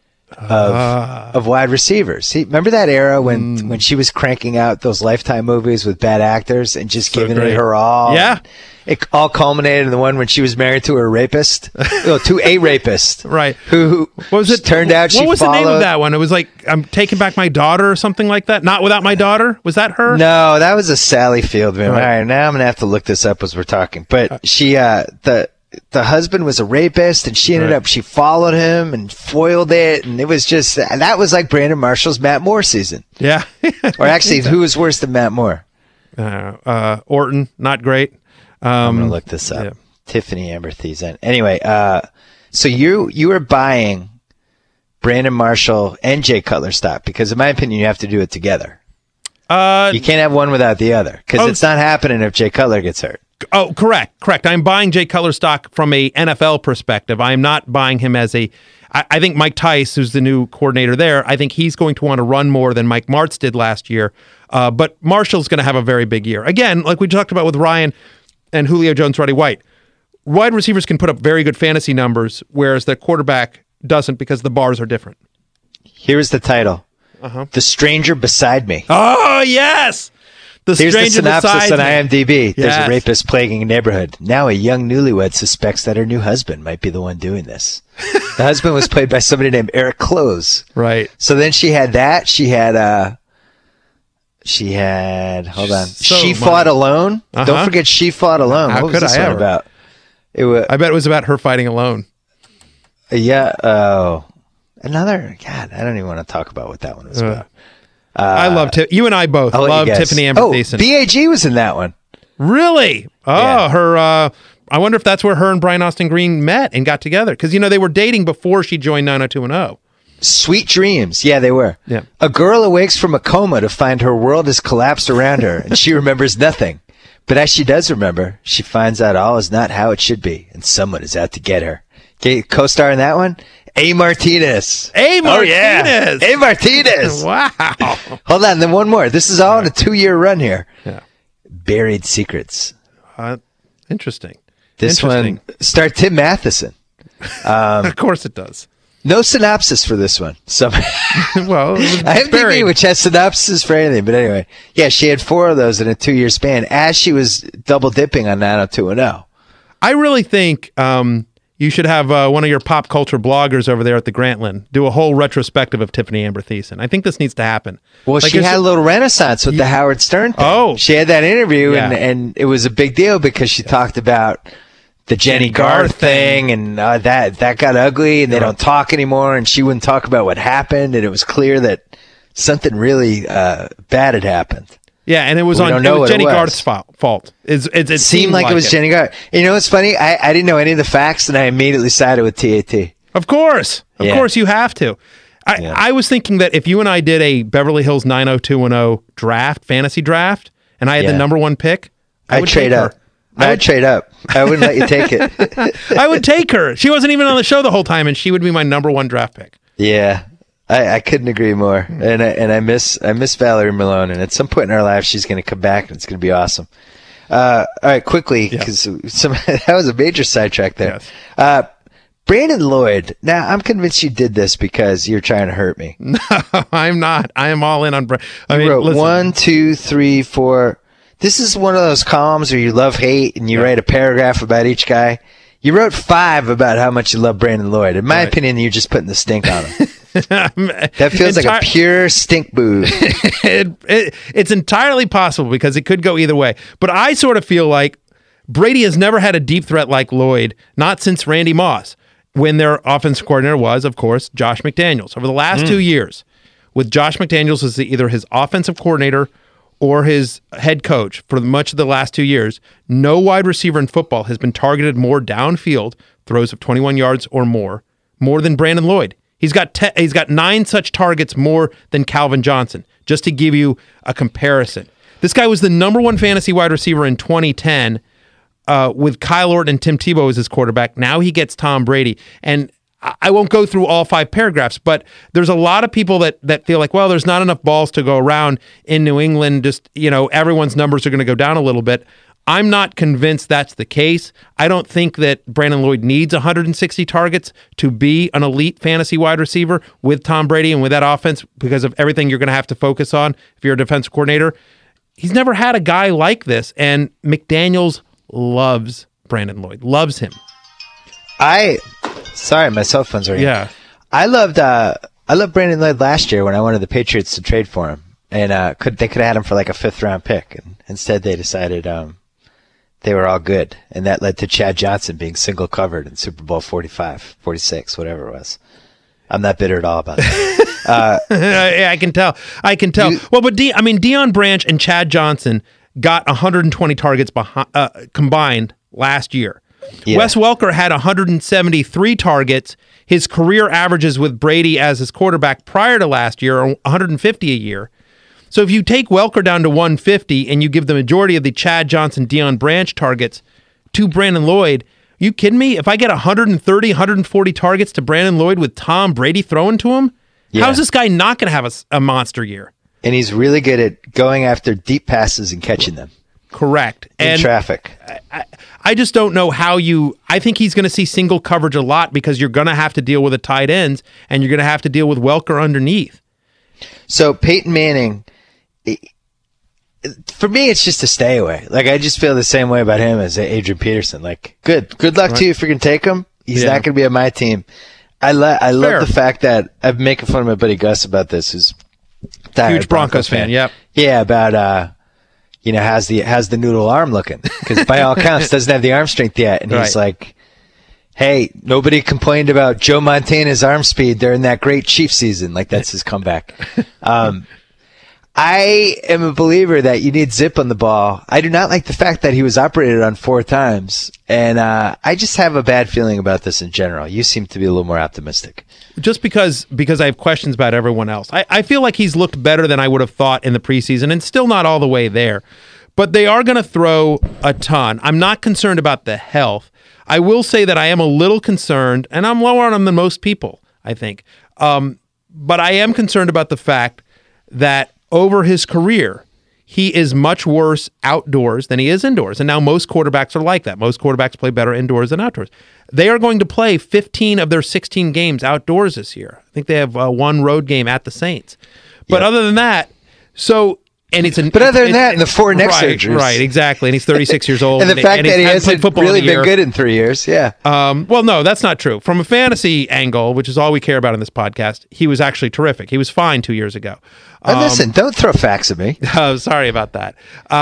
of wide receivers. Remember that era when she was cranking out those Lifetime movies with bad actors and just giving it her all? Yeah. It all culminated in the one when she was married to a rapist, to a rapist. Right. Who what was it? Turned out she followed. What was the name of that one? It was like, I'm taking back my daughter or something like that. Not Without My Daughter? Was that her? No, that was a Sally Field movie. Right. All right, now I'm going to have to look this up as we're talking. But she, the husband was a rapist, and she ended up, she followed him and foiled it, and it was just, that was like Brandon Marshall's Matt Moore season. Yeah. Or actually, who was worse than Matt Moore? Orton, not great. I'm going to look this up. Yeah. Tiffany Amber Thiessen. Anyway, so you are buying Brandon Marshall and Jay Cutler stock because, in my opinion, you have to do it together. You can't have one without the other because it's not happening if Jay Cutler gets hurt. Oh, correct. I'm buying Jay Cutler stock from a NFL perspective. I am not buying him as a. I think Mike Tice, who's the new coordinator there, I think he's going to want to run more than Mike Martz did last year. But Marshall's going to have a very big year. Again, like we talked about with Ryan and Julio Jones, Roddy White, wide receivers can put up very good fantasy numbers, whereas the quarterback doesn't because the bars are different. Here's the title. The Stranger Beside Me. Oh, yes! Here's the synopsis on IMDb. There's Yes. a rapist plaguing a neighborhood. Now a young newlywed suspects that her new husband might be the one doing this. The husband was played by somebody named Eric Close. Right. So then she had that. She had, hold on. So She much. Fought Alone. Don't forget She Fought Alone. How what was could this I one ever? about? It was, I bet it was about her fighting alone. yeah. Oh, another, God, I don't even want to talk about what that one was about. I love you and I both I'll let love you guess. Tiffany Amber Oh, Thiessen. BAG was in that one. Really? Oh, Yeah. her. I wonder if that's where her and Brian Austin Green met and got together because they were dating before she joined 90210. Sweet Dreams. Yeah, they were. Yeah. A girl awakes from a coma to find her world has collapsed around her and she remembers nothing. But as she does remember, she finds out all is not how it should be and someone is out to get her. Okay, co-star in that one? A. Martinez. A. Oh, yeah. Martinez. A. Martinez. Wow. Hold on, then one more. This is all in a 2-year run here. Yeah. Buried Secrets. Interesting. This Interesting. one starred Tim Matheson. Of course it does. No synopsis for this one. So Well, IMDb, which has synopsis for anything, but anyway, yeah, she had 4 of those in a 2-year span as she was double dipping on 90210. I really think you should have one of your pop culture bloggers over there at the Grantland do a whole retrospective of Tiffany Amber Thiessen. I think this needs to happen. Well, Like, she it's- had a little renaissance with the Howard Stern thing. Oh. She had that interview, Yeah. and it was a big deal because she talked about the Jenny Garth thing, and that got ugly, and they don't talk anymore, and she wouldn't talk about what happened, and it was clear that something really bad had happened. Yeah, and it was We don't know what it Jenny was. Garth's fault. It Seemed like it was Jenny Garth. You know what's funny? I didn't know any of the facts, and I immediately sided with TAT. Of course you have to. I was thinking that if you and I did a Beverly Hills 90210 fantasy draft, and I had the number 1 pick, I would trade take up. her. I would trade up. I wouldn't let you take it. I would take her. She wasn't even on the show the whole time, and she would be my number 1 draft pick. Yeah, I couldn't agree more. And I miss Valerie Malone. And at some point in our life, she's going to come back, and it's going to be awesome. All right, quickly, because that was a major sidetrack there. Yes. Brandon Lloyd. Now, I'm convinced you did this because you're trying to hurt me. No, I'm not. I am all in on. You wrote 1, 2, 3, 4. This is one of those columns where you love hate, and you write a paragraph about each guy. You wrote 5 about how much you love Brandon Lloyd. In my opinion, you're just putting the stink on him. That feels like a pure stink boob. It's entirely possible because it could go either way. But I sort of feel like Brady has never had a deep threat like Lloyd, not since Randy Moss, when their offensive coordinator was, of course, Josh McDaniels. Over the last 2 years, with Josh McDaniels as either his offensive coordinator or his head coach for much of the last 2 years, no wide receiver in football has been targeted more downfield, throws of 21 yards or more than Brandon Lloyd. He's got 9 such targets more than Calvin Johnson, just to give you a comparison. This guy was the number 1 fantasy wide receiver in 2010 with Kyle Orton and Tim Tebow as his quarterback. Now he gets Tom Brady. And I won't go through all 5 paragraphs, but there's a lot of people that feel like, well, there's not enough balls to go around in New England. Just, everyone's numbers are going to go down a little bit. I'm not convinced that's the case. I don't think that Brandon Lloyd needs 160 targets to be an elite fantasy wide receiver with Tom Brady and with that offense because of everything you're going to have to focus on if you're a defensive coordinator. He's never had a guy like this, and McDaniels loves Brandon Lloyd, loves him. Sorry, my cell phone's ringing. Yeah. I loved Brandon Lloyd last year when I wanted the Patriots to trade for him, and they could have had him for like a 5th round pick, and instead they decided they were all good, and that led to Chad Johnson being single covered in Super Bowl 45, 46, whatever it was. I'm not bitter at all about that. Yeah, I can tell. Well, but Deion Branch and Chad Johnson got 120 targets combined last year. Yeah. Wes Welker had 173 targets. His career averages with Brady as his quarterback prior to last year are 150 a year. So if you take Welker down to 150 and you give the majority of the Chad Johnson, Deion Branch targets to Brandon Lloyd, are you kidding me? If I get 130, 140 targets to Brandon Lloyd with Tom Brady throwing to him, how's this guy not going to have a monster year? And he's really good at going after deep passes and catching them. Correct. In traffic. I just don't know how I think he's going to see single coverage a lot because you're going to have to deal with the tight ends and you're going to have to deal with Welker underneath. So Peyton Manning, for me, it's just a stay away. Like, I just feel the same way about him as Adrian Peterson. Like, good luck to you if you're going to take him. He's not going to be on my team. I love the fact that I'm making fun of my buddy Gus about this, who's huge Broncos fan. Yep. Yeah, about how's the noodle arm looking? Because by all accounts, doesn't have the arm strength yet. And he's like, hey, nobody complained about Joe Montana's arm speed during that great Chiefs season. Like, that's his comeback. I am a believer that you need zip on the ball. I do not like the fact that he was operated on 4 times. And I just have a bad feeling about this in general. You seem to be a little more optimistic. Just because I have questions about everyone else. I feel like he's looked better than I would have thought in the preseason and still not all the way there. But they are going to throw a ton. I'm not concerned about the health. I will say that I am a little concerned, and I'm lower on him than most people, I think. But I am concerned about the fact that over his career, he is much worse outdoors than he is indoors. And now most quarterbacks are like that. Most quarterbacks play better indoors than outdoors. They are going to play 15 of their 16 games outdoors this year. I think they have one road game at the Saints. But other than that, in the 4 neck surgeries. Right, exactly. And he's 36 years old. And the fact that he hasn't really been good in 3 years, well, no, that's not true. From a fantasy angle, which is all we care about in this podcast, he was actually terrific. He was fine 2 years ago. Listen, don't throw facts at me. Sorry about that.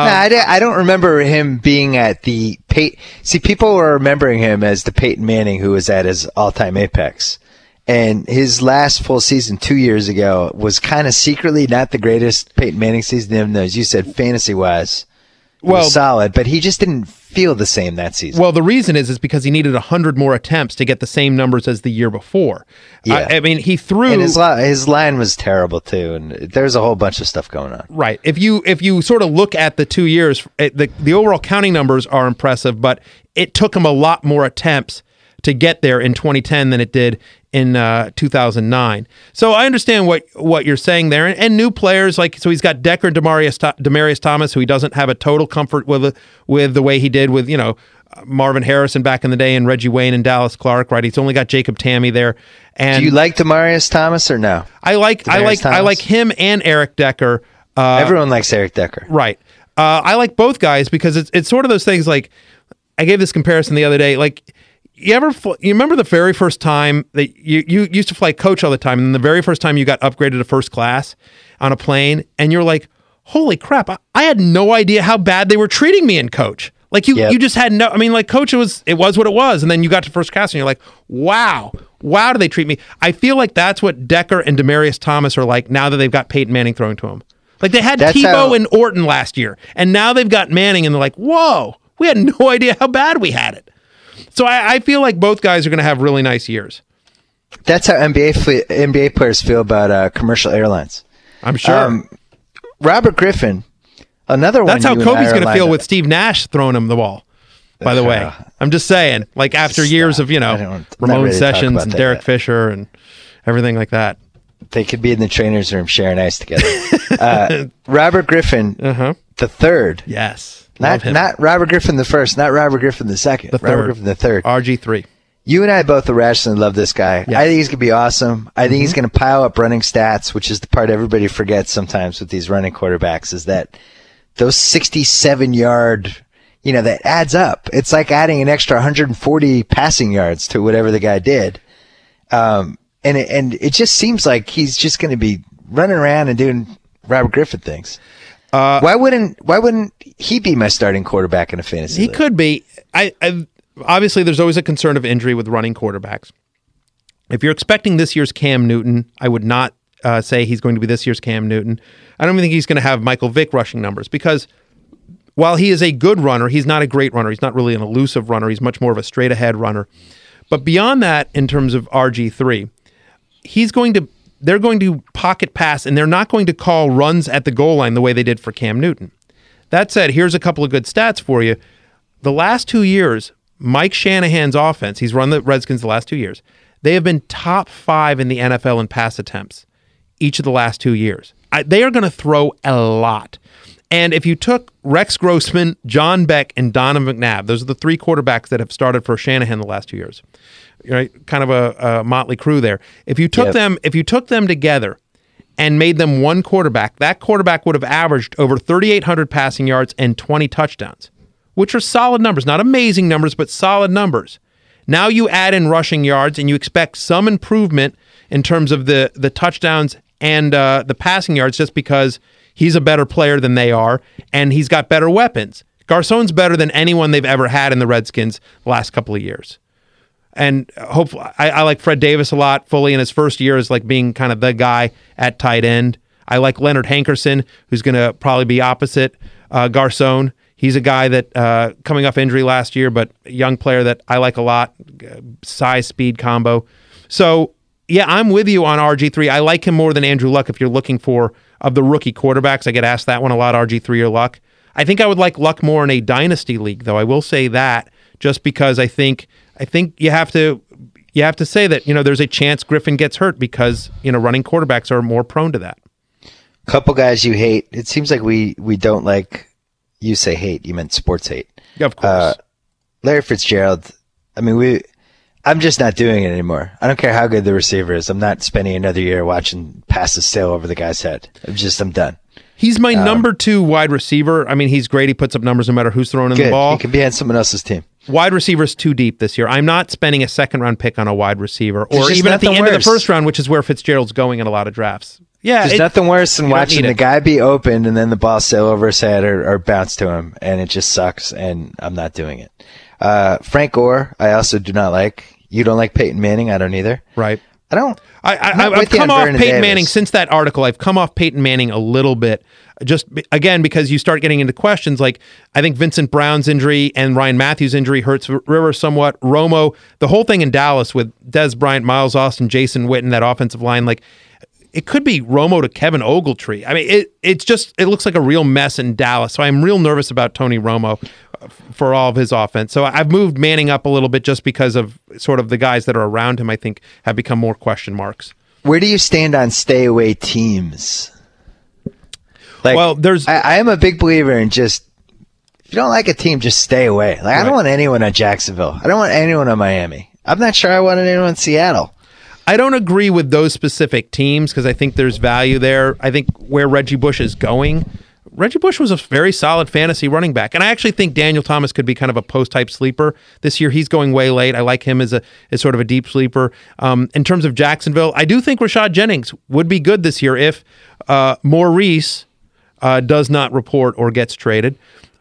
I don't remember him being at the See, people were remembering him as the Peyton Manning who was at his all-time apex. And his last full season 2 years ago was kind of secretly not the greatest Peyton Manning season, even though, as you said, fantasy-wise, was solid. But he just didn't feel the same that season. Well, the reason is because he needed 100 more attempts to get the same numbers as the year before. Yeah. I mean, he threw... And his line was terrible, too. And there's a whole bunch of stuff going on. Right. If you sort of look at the 2 years, the overall counting numbers are impressive, but it took him a lot more attempts to get there in 2010 than it did in 2009. So I understand what you're saying there. And new players, so he's got Decker and Demaryius Thomas, who he doesn't have a total comfort with the way he did with, Marvin Harrison back in the day and Reggie Wayne and Dallas Clark, right? He's only got Jacob Tammy there. And do you like Demaryius Thomas or no? I like him and Eric Decker. Everyone likes Eric Decker. Right. I like both guys because it's sort of those things I gave this comparison the other day, you remember the very first time that you used to fly coach all the time, and the very first time you got upgraded to first class on a plane, and you're like, holy crap, I had no idea how bad they were treating me in coach. You just had coach, it was what it was, and then you got to first class, and you're like, wow, do they treat me? I feel like that's what Decker and Demaryius Thomas are like now that they've got Peyton Manning throwing to them. They had Tebow and Orton last year, and now they've got Manning, and they're like, whoa, we had no idea how bad we had it. So I feel like both guys are going to have really nice years. That's how NBA players feel about commercial airlines. I'm sure. Robert Griffin, another one. That's how Kobe's going to feel with Steve Nash throwing him the ball. By the way, I'm just saying, after years of Ramon Sessions and Derek Fisher and everything like that, they could be in the trainer's room sharing ice together. Robert Griffin, the third. Yes. Not Robert Griffin the first, not Robert Griffin the second. Robert Griffin the third. RG3. You and I both irrationally love this guy. Yes. I think he's going to be awesome. I think he's going to pile up running stats, which is the part everybody forgets sometimes with these running quarterbacks, is that those 67-yard, that adds up. It's like adding an extra 140 passing yards to whatever the guy did. And it just seems like he's just going to be running around and doing Robert Griffin things. Why wouldn't he be my starting quarterback in a fantasy league? He could be. I obviously there's always a concern of injury with running quarterbacks. If you're expecting this year's Cam Newton, I would not say he's going to be this year's Cam Newton. I don't even think he's going to have Michael Vick rushing numbers because while he is a good runner, he's not a great runner. He's not really an elusive runner. He's much more of a straight ahead runner. But beyond that, in terms of RG3, he's going to they're going to pocket pass, and they're not going to call runs at the goal line the way they did for Cam Newton. That said, here's a couple of good stats for you. The last 2 years, Mike Shanahan's offense, he's run the Redskins the last 2 years, they have been top 5 in the NFL in pass attempts each of the last 2 years. They are going to throw a lot. And if you took Rex Grossman, John Beck, and Donovan McNabb, those are the 3 quarterbacks that have started for Shanahan the last 2 years. Right? Kind of a motley crew there. If you took them together and made them one quarterback, that quarterback would have averaged over 3,800 passing yards and 20 touchdowns, which are solid numbers. Not amazing numbers, but solid numbers. Now you add in rushing yards, and you expect some improvement in terms of the touchdowns and the passing yards just because he's a better player than they are, and he's got better weapons. Garcon's better than anyone they've ever had in the Redskins the last couple of years. And hopefully, I like Fred Davis a lot. Fully in his first year as like being kind of the guy at tight end. I like Leonard Hankerson, who's going to probably be opposite Garcon. He's a guy that coming off injury last year, but a young player that I like a lot. Size, speed combo. So, yeah, I'm with you on RG3. I like him more than Andrew Luck if you're looking for, of the rookie quarterbacks. I get asked that one a lot, RG3 or Luck. I think I would like Luck more in a dynasty league, though. I will say that just because I think you have to say that, there's a chance Griffin gets hurt because, running quarterbacks are more prone to that. Couple guys you hate. It seems like we don't like, you say hate, you meant sports hate. Yeah, of course. Larry Fitzgerald, I'm just not doing it anymore. I don't care how good the receiver is. I'm not spending another year watching passes sail over the guy's head. I'm done. He's my number 2 wide receiver. I mean, he's great. He puts up numbers no matter who's throwing in good. The ball. He can be on someone else's team. Wide receiver's too deep this year. I'm not spending a second-round pick on a wide receiver, or even at the end of the first round, which is where Fitzgerald's going in a lot of drafts. Yeah, there's nothing worse than watching the guy be open and then the ball sail over his head or bounce to him, and it just sucks, and I'm not doing it. Frank Gore, I also do not like. You don't like Peyton Manning? I don't either. Right. I don't. I've come off Peyton Manning since that article. I've come off Peyton Manning a little bit, just again because you start getting into questions like I think Vincent Brown's injury and Ryan Matthews' injury hurts Rivers somewhat. Romo, the whole thing in Dallas with Dez Bryant, Miles Austin, Jason Witten, that offensive line, like it could be Romo to Kevin Ogletree. I mean, it looks like a real mess in Dallas. So I'm real nervous about Tony Romo for all of his offense. So I've moved Manning up a little bit just because of sort of the guys that are around him, I think, have become more question marks. Where do you stand on stay away teams? Like, well, I am a big believer in just, if you don't like a team, just stay away. Like, right. I don't want anyone on Jacksonville. I don't want anyone on Miami. I'm not sure I want anyone in Seattle. I don't agree with those specific teams because I think there's value there. I think where Reggie Bush is going, Reggie Bush was a very solid fantasy running back. And I actually think Daniel Thomas could be kind of a post-type sleeper. This year, he's going way late. I like him as sort of a deep sleeper. In terms of Jacksonville, I do think Rashad Jennings would be good this year if Maurice does not report or gets traded.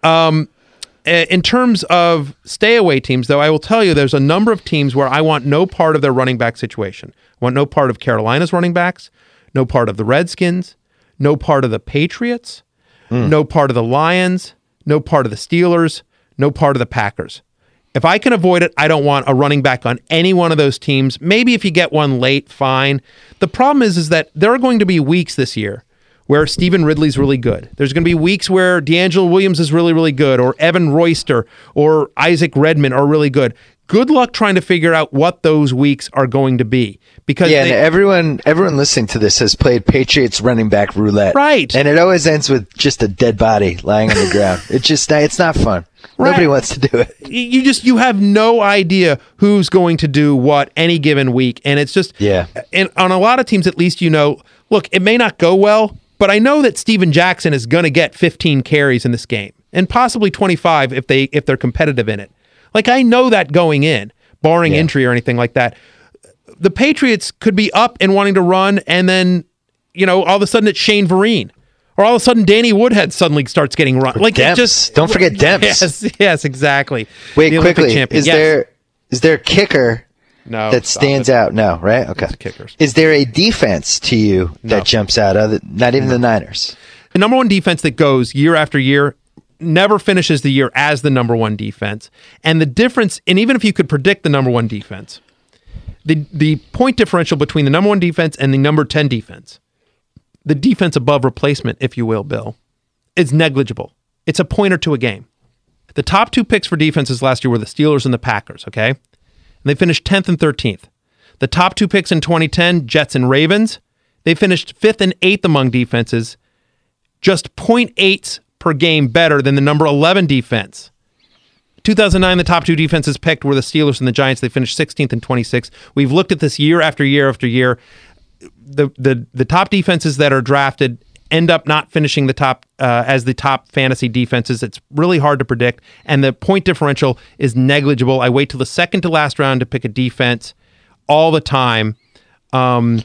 In terms of stay-away teams, though, I will tell you there's a number of teams where I want no part of their running back situation. I want no part of Carolina's running backs, no part of the Redskins, no part of the Patriots, no part of the Lions, no part of the Steelers, no part of the Packers. If I can avoid it, I don't want a running back on any one of those teams. Maybe if you get one late, fine. The problem is that there are going to be weeks this year where Stephen Ridley's really good. There's going to be weeks where D'Angelo Williams is really, really good, or Evan Royster or Isaac Redman are really good. Good luck trying to figure out what those weeks are going to be. Because and everyone listening to this has played Patriots running back roulette. Right. And it always ends with just a dead body lying on the ground. It's not fun. Right. Nobody wants to do it. You have no idea who's going to do what any given week. And it's just, and on a lot of teams, at least, look, it may not go well, but I know that Steven Jackson is going to get 15 carries in this game and possibly 25 if they're competitive in it. Like, I know that going in, barring injury or anything like that. The Patriots could be up and wanting to run, and then, all of a sudden it's Shane Vereen. Or all of a sudden Danny Woodhead suddenly starts getting run. Like, Demps. Don't forget Demps. Yes, exactly. Wait, quickly, is there a kicker that stands out? No, right? Okay. Kickers. Is there a defense to you that jumps out? Not even the Niners. The number one defense that goes year after year never finishes the year as the number one defense. And the difference, and even if you could predict the number one defense, the point differential between the number 1 defense and the number 10 defense, the defense above replacement, if you will, Bill, is negligible. It's a point or two a game. The top 2 picks for defenses last year were the Steelers and the Packers, okay? And they finished 10th and 13th. The top 2 picks in 2010, Jets and Ravens, they finished 5th and 8th among defenses, just 0.8s per game better than the number 11 defense. 2009, the top 2 defenses picked were the Steelers and the Giants. They finished 16th and 26th. We've looked at this year after year after year. The top defenses that are drafted end up not finishing the top as the top fantasy defenses. It's really hard to predict, and the point differential is negligible. I wait till the second to last round to pick a defense all the time. I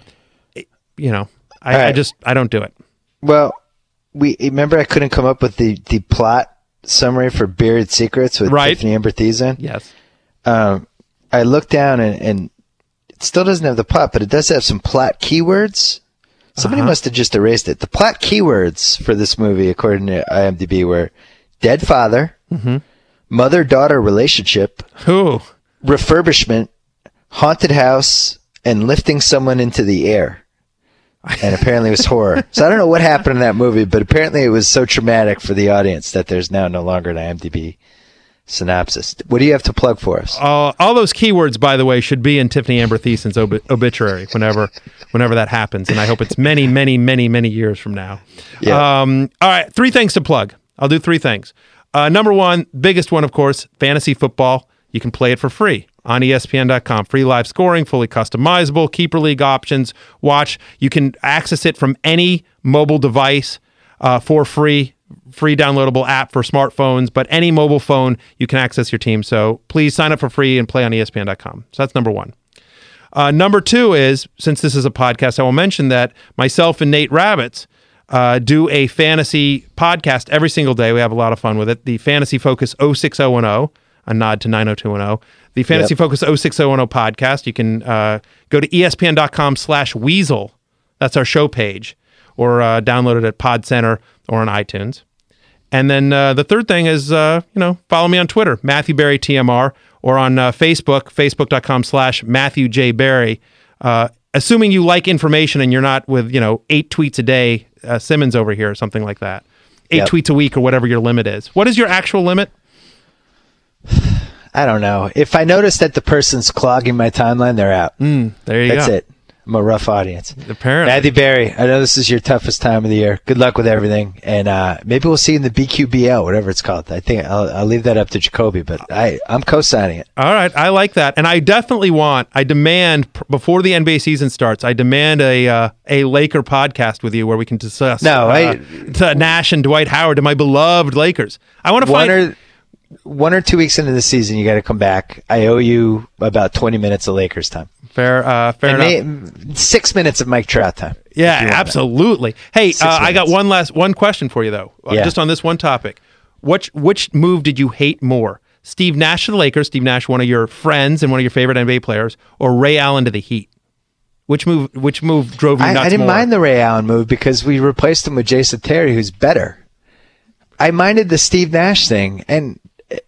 don't do it. Well, remember I couldn't come up with the plot summary for Buried Secrets with Tiffany Amber Thiessen? Yes. I looked down and it still doesn't have the plot, but it does have some plot keywords. Somebody must have just erased it. The plot keywords for this movie, according to IMDb, were dead father, mother-daughter relationship, refurbishment, haunted house, and lifting someone into the air. And apparently it was horror. So I don't know what happened in that movie, but apparently it was so traumatic for the audience that there's now no longer an IMDb synopsis. What do you have to plug for us? All those keywords, by the way, should be in Tiffany Amber Thiessen's obituary whenever that happens. And I hope it's many, many, many, many years from now. Yeah. All right, 3 things to plug. I'll do 3 things. Number 1, biggest one, of course, fantasy football. You can play it for free on ESPN.com. Free live scoring, fully customizable, keeper league options. Watch. You can access it from any mobile device for free downloadable app for smartphones, but any mobile phone, you can access your team. So please sign up for free and play on ESPN.com. So that's number 1. Number 2 is, since this is a podcast, I will mention that myself and Nate Rabbits do a fantasy podcast every single day. We have a lot of fun with it. The Fantasy Focus 06010, a nod to 90210. The Fantasy Focus 06010 podcast. You can go to ESPN.com/Weasel. That's our show page. Or download it at Pod Center or on iTunes. And then the third thing is, follow me on Twitter, Matthew Berry TMR, or on Facebook, Facebook.com/Matthew J. Berry. Assuming you like information and you're not with, 8 tweets a day, Simmons over here or something like that. 8 tweets a week or whatever your limit is. What is your actual limit? I don't know. If I notice that the person's clogging my timeline, they're out. There you go. That's it. I'm a rough audience. Apparently. Matthew Berry, I know this is your toughest time of the year. Good luck with everything. And maybe we'll see you in the BQBL, whatever it's called. I think I'll leave that up to Jacoby, but I'm co-signing it. All right. I like that. And I definitely demand, before the NBA season starts, I demand a Laker podcast with you where we can discuss Nash and Dwight Howard and my beloved Lakers. I want to find... 1 or 2 weeks into the season, you got to come back. I owe you about 20 minutes of Lakers time. Fair enough. 6 minutes of Mike Trout time. Yeah, absolutely. Hey, I got one question for you though. Just on this one topic. Which move did you hate more? Steve Nash to the Lakers, Steve Nash, one of your friends and one of your favorite NBA players, or Ray Allen to the Heat? Which move drove you nuts more? I didn't mind the Ray Allen move because we replaced him with Jason Terry, who's better. I minded the Steve Nash thing, and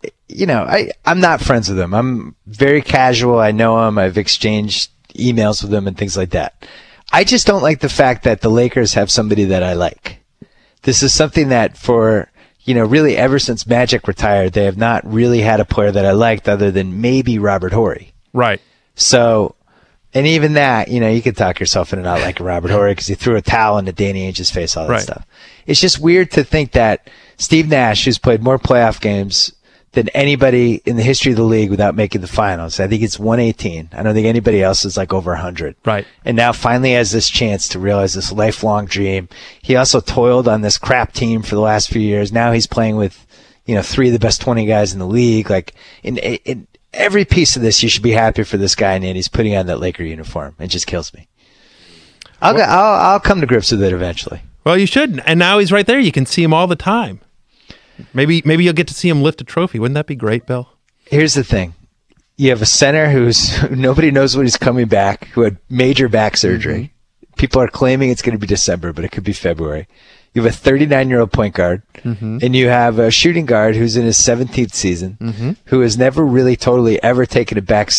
I'm not friends with him. I'm very casual. I know him. I've exchanged emails with him and things like that. I just don't like the fact that the Lakers have somebody that I like. This is something that for, really ever since Magic retired, they have not really had a player that I liked other than maybe Robert Horry. Right. So, and even that, you could talk yourself into not liking Robert Horry because he threw a towel into Danny Ainge's face, all that stuff. It's just weird to think that Steve Nash, who's played more playoff games than anybody in the history of the league without making the finals. I think it's 118. I don't think anybody else is like over 100. Right. And now finally has this chance to realize this lifelong dream. He also toiled on this crap team for the last few years. Now he's playing with, 3 of the best 20 guys in the league. Like in every piece of this, you should be happy for this guy, and he's putting on that Laker uniform. It just kills me. I'll come to grips with it eventually. Well, you should. And now he's right there. You can see him all the time. Maybe you'll get to see him lift a trophy. Wouldn't that be great, Bill? Here's the thing. You have a center who nobody knows when he's coming back, who had major back surgery. Mm-hmm. People are claiming it's going to be December, but it could be February. You have a 39-year-old point guard, and you have a shooting guard who's in his 17th season, who has never really totally ever taken a back seat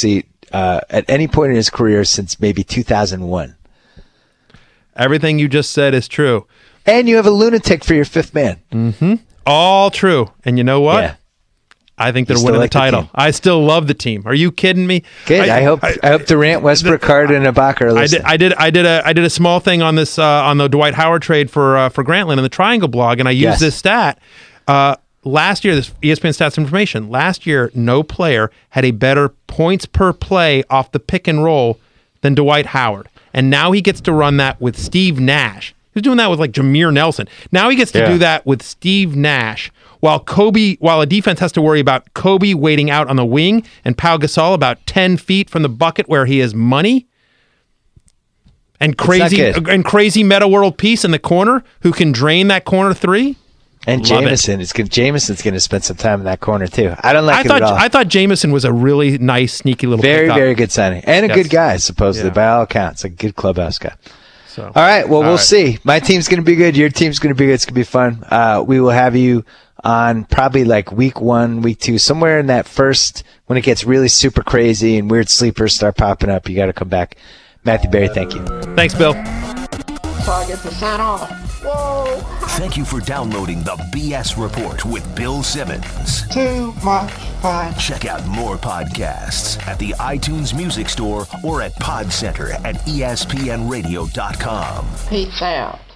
at any point in his career since maybe 2001. Everything you just said is true. And you have a lunatic for your fifth man. All true. And you know what? Yeah. I think they're You still winning like the the title. team. I still love the team. Are you kidding me? Good. I hope Durant, Westbrook, Harden, and Ibaka are listening. I did a small thing on this on the Dwight Howard trade for Grantland in the Triangle blog, and I used this stat. Last year, this ESPN Stats Information. Last year, no player had a better points per play off the pick and roll than Dwight Howard, and now he gets to run that with Steve Nash. He was doing that with like Jameer Nelson. Now he gets to do that with Steve Nash. While a defense has to worry about Kobe waiting out on the wing and Pau Gasol about 10 feet from the bucket where he has money, and crazy Meta World Peace in the corner who can drain that corner three. And Jameson's going to spend some time in that corner too. I don't like it at all. I thought Jameson was a really nice, sneaky little very, very good signing and a good guy, supposedly by all accounts, a good clubhouse guy. So, all right, well, we'll see. My team's going to be good. Your team's going to be good. It's going to be fun. We will have you on probably like week 1, week 2, somewhere in that first, when it gets really super crazy and weird sleepers start popping up. You got to come back. Matthew Berry, thank you. Thanks, Bill. So I get to sign off. Whoa. Thank you for downloading the BS Report with Bill Simmons. Too much fun. Check out more podcasts at the iTunes Music Store or at Pod Center at ESPNradio.com. Peace out.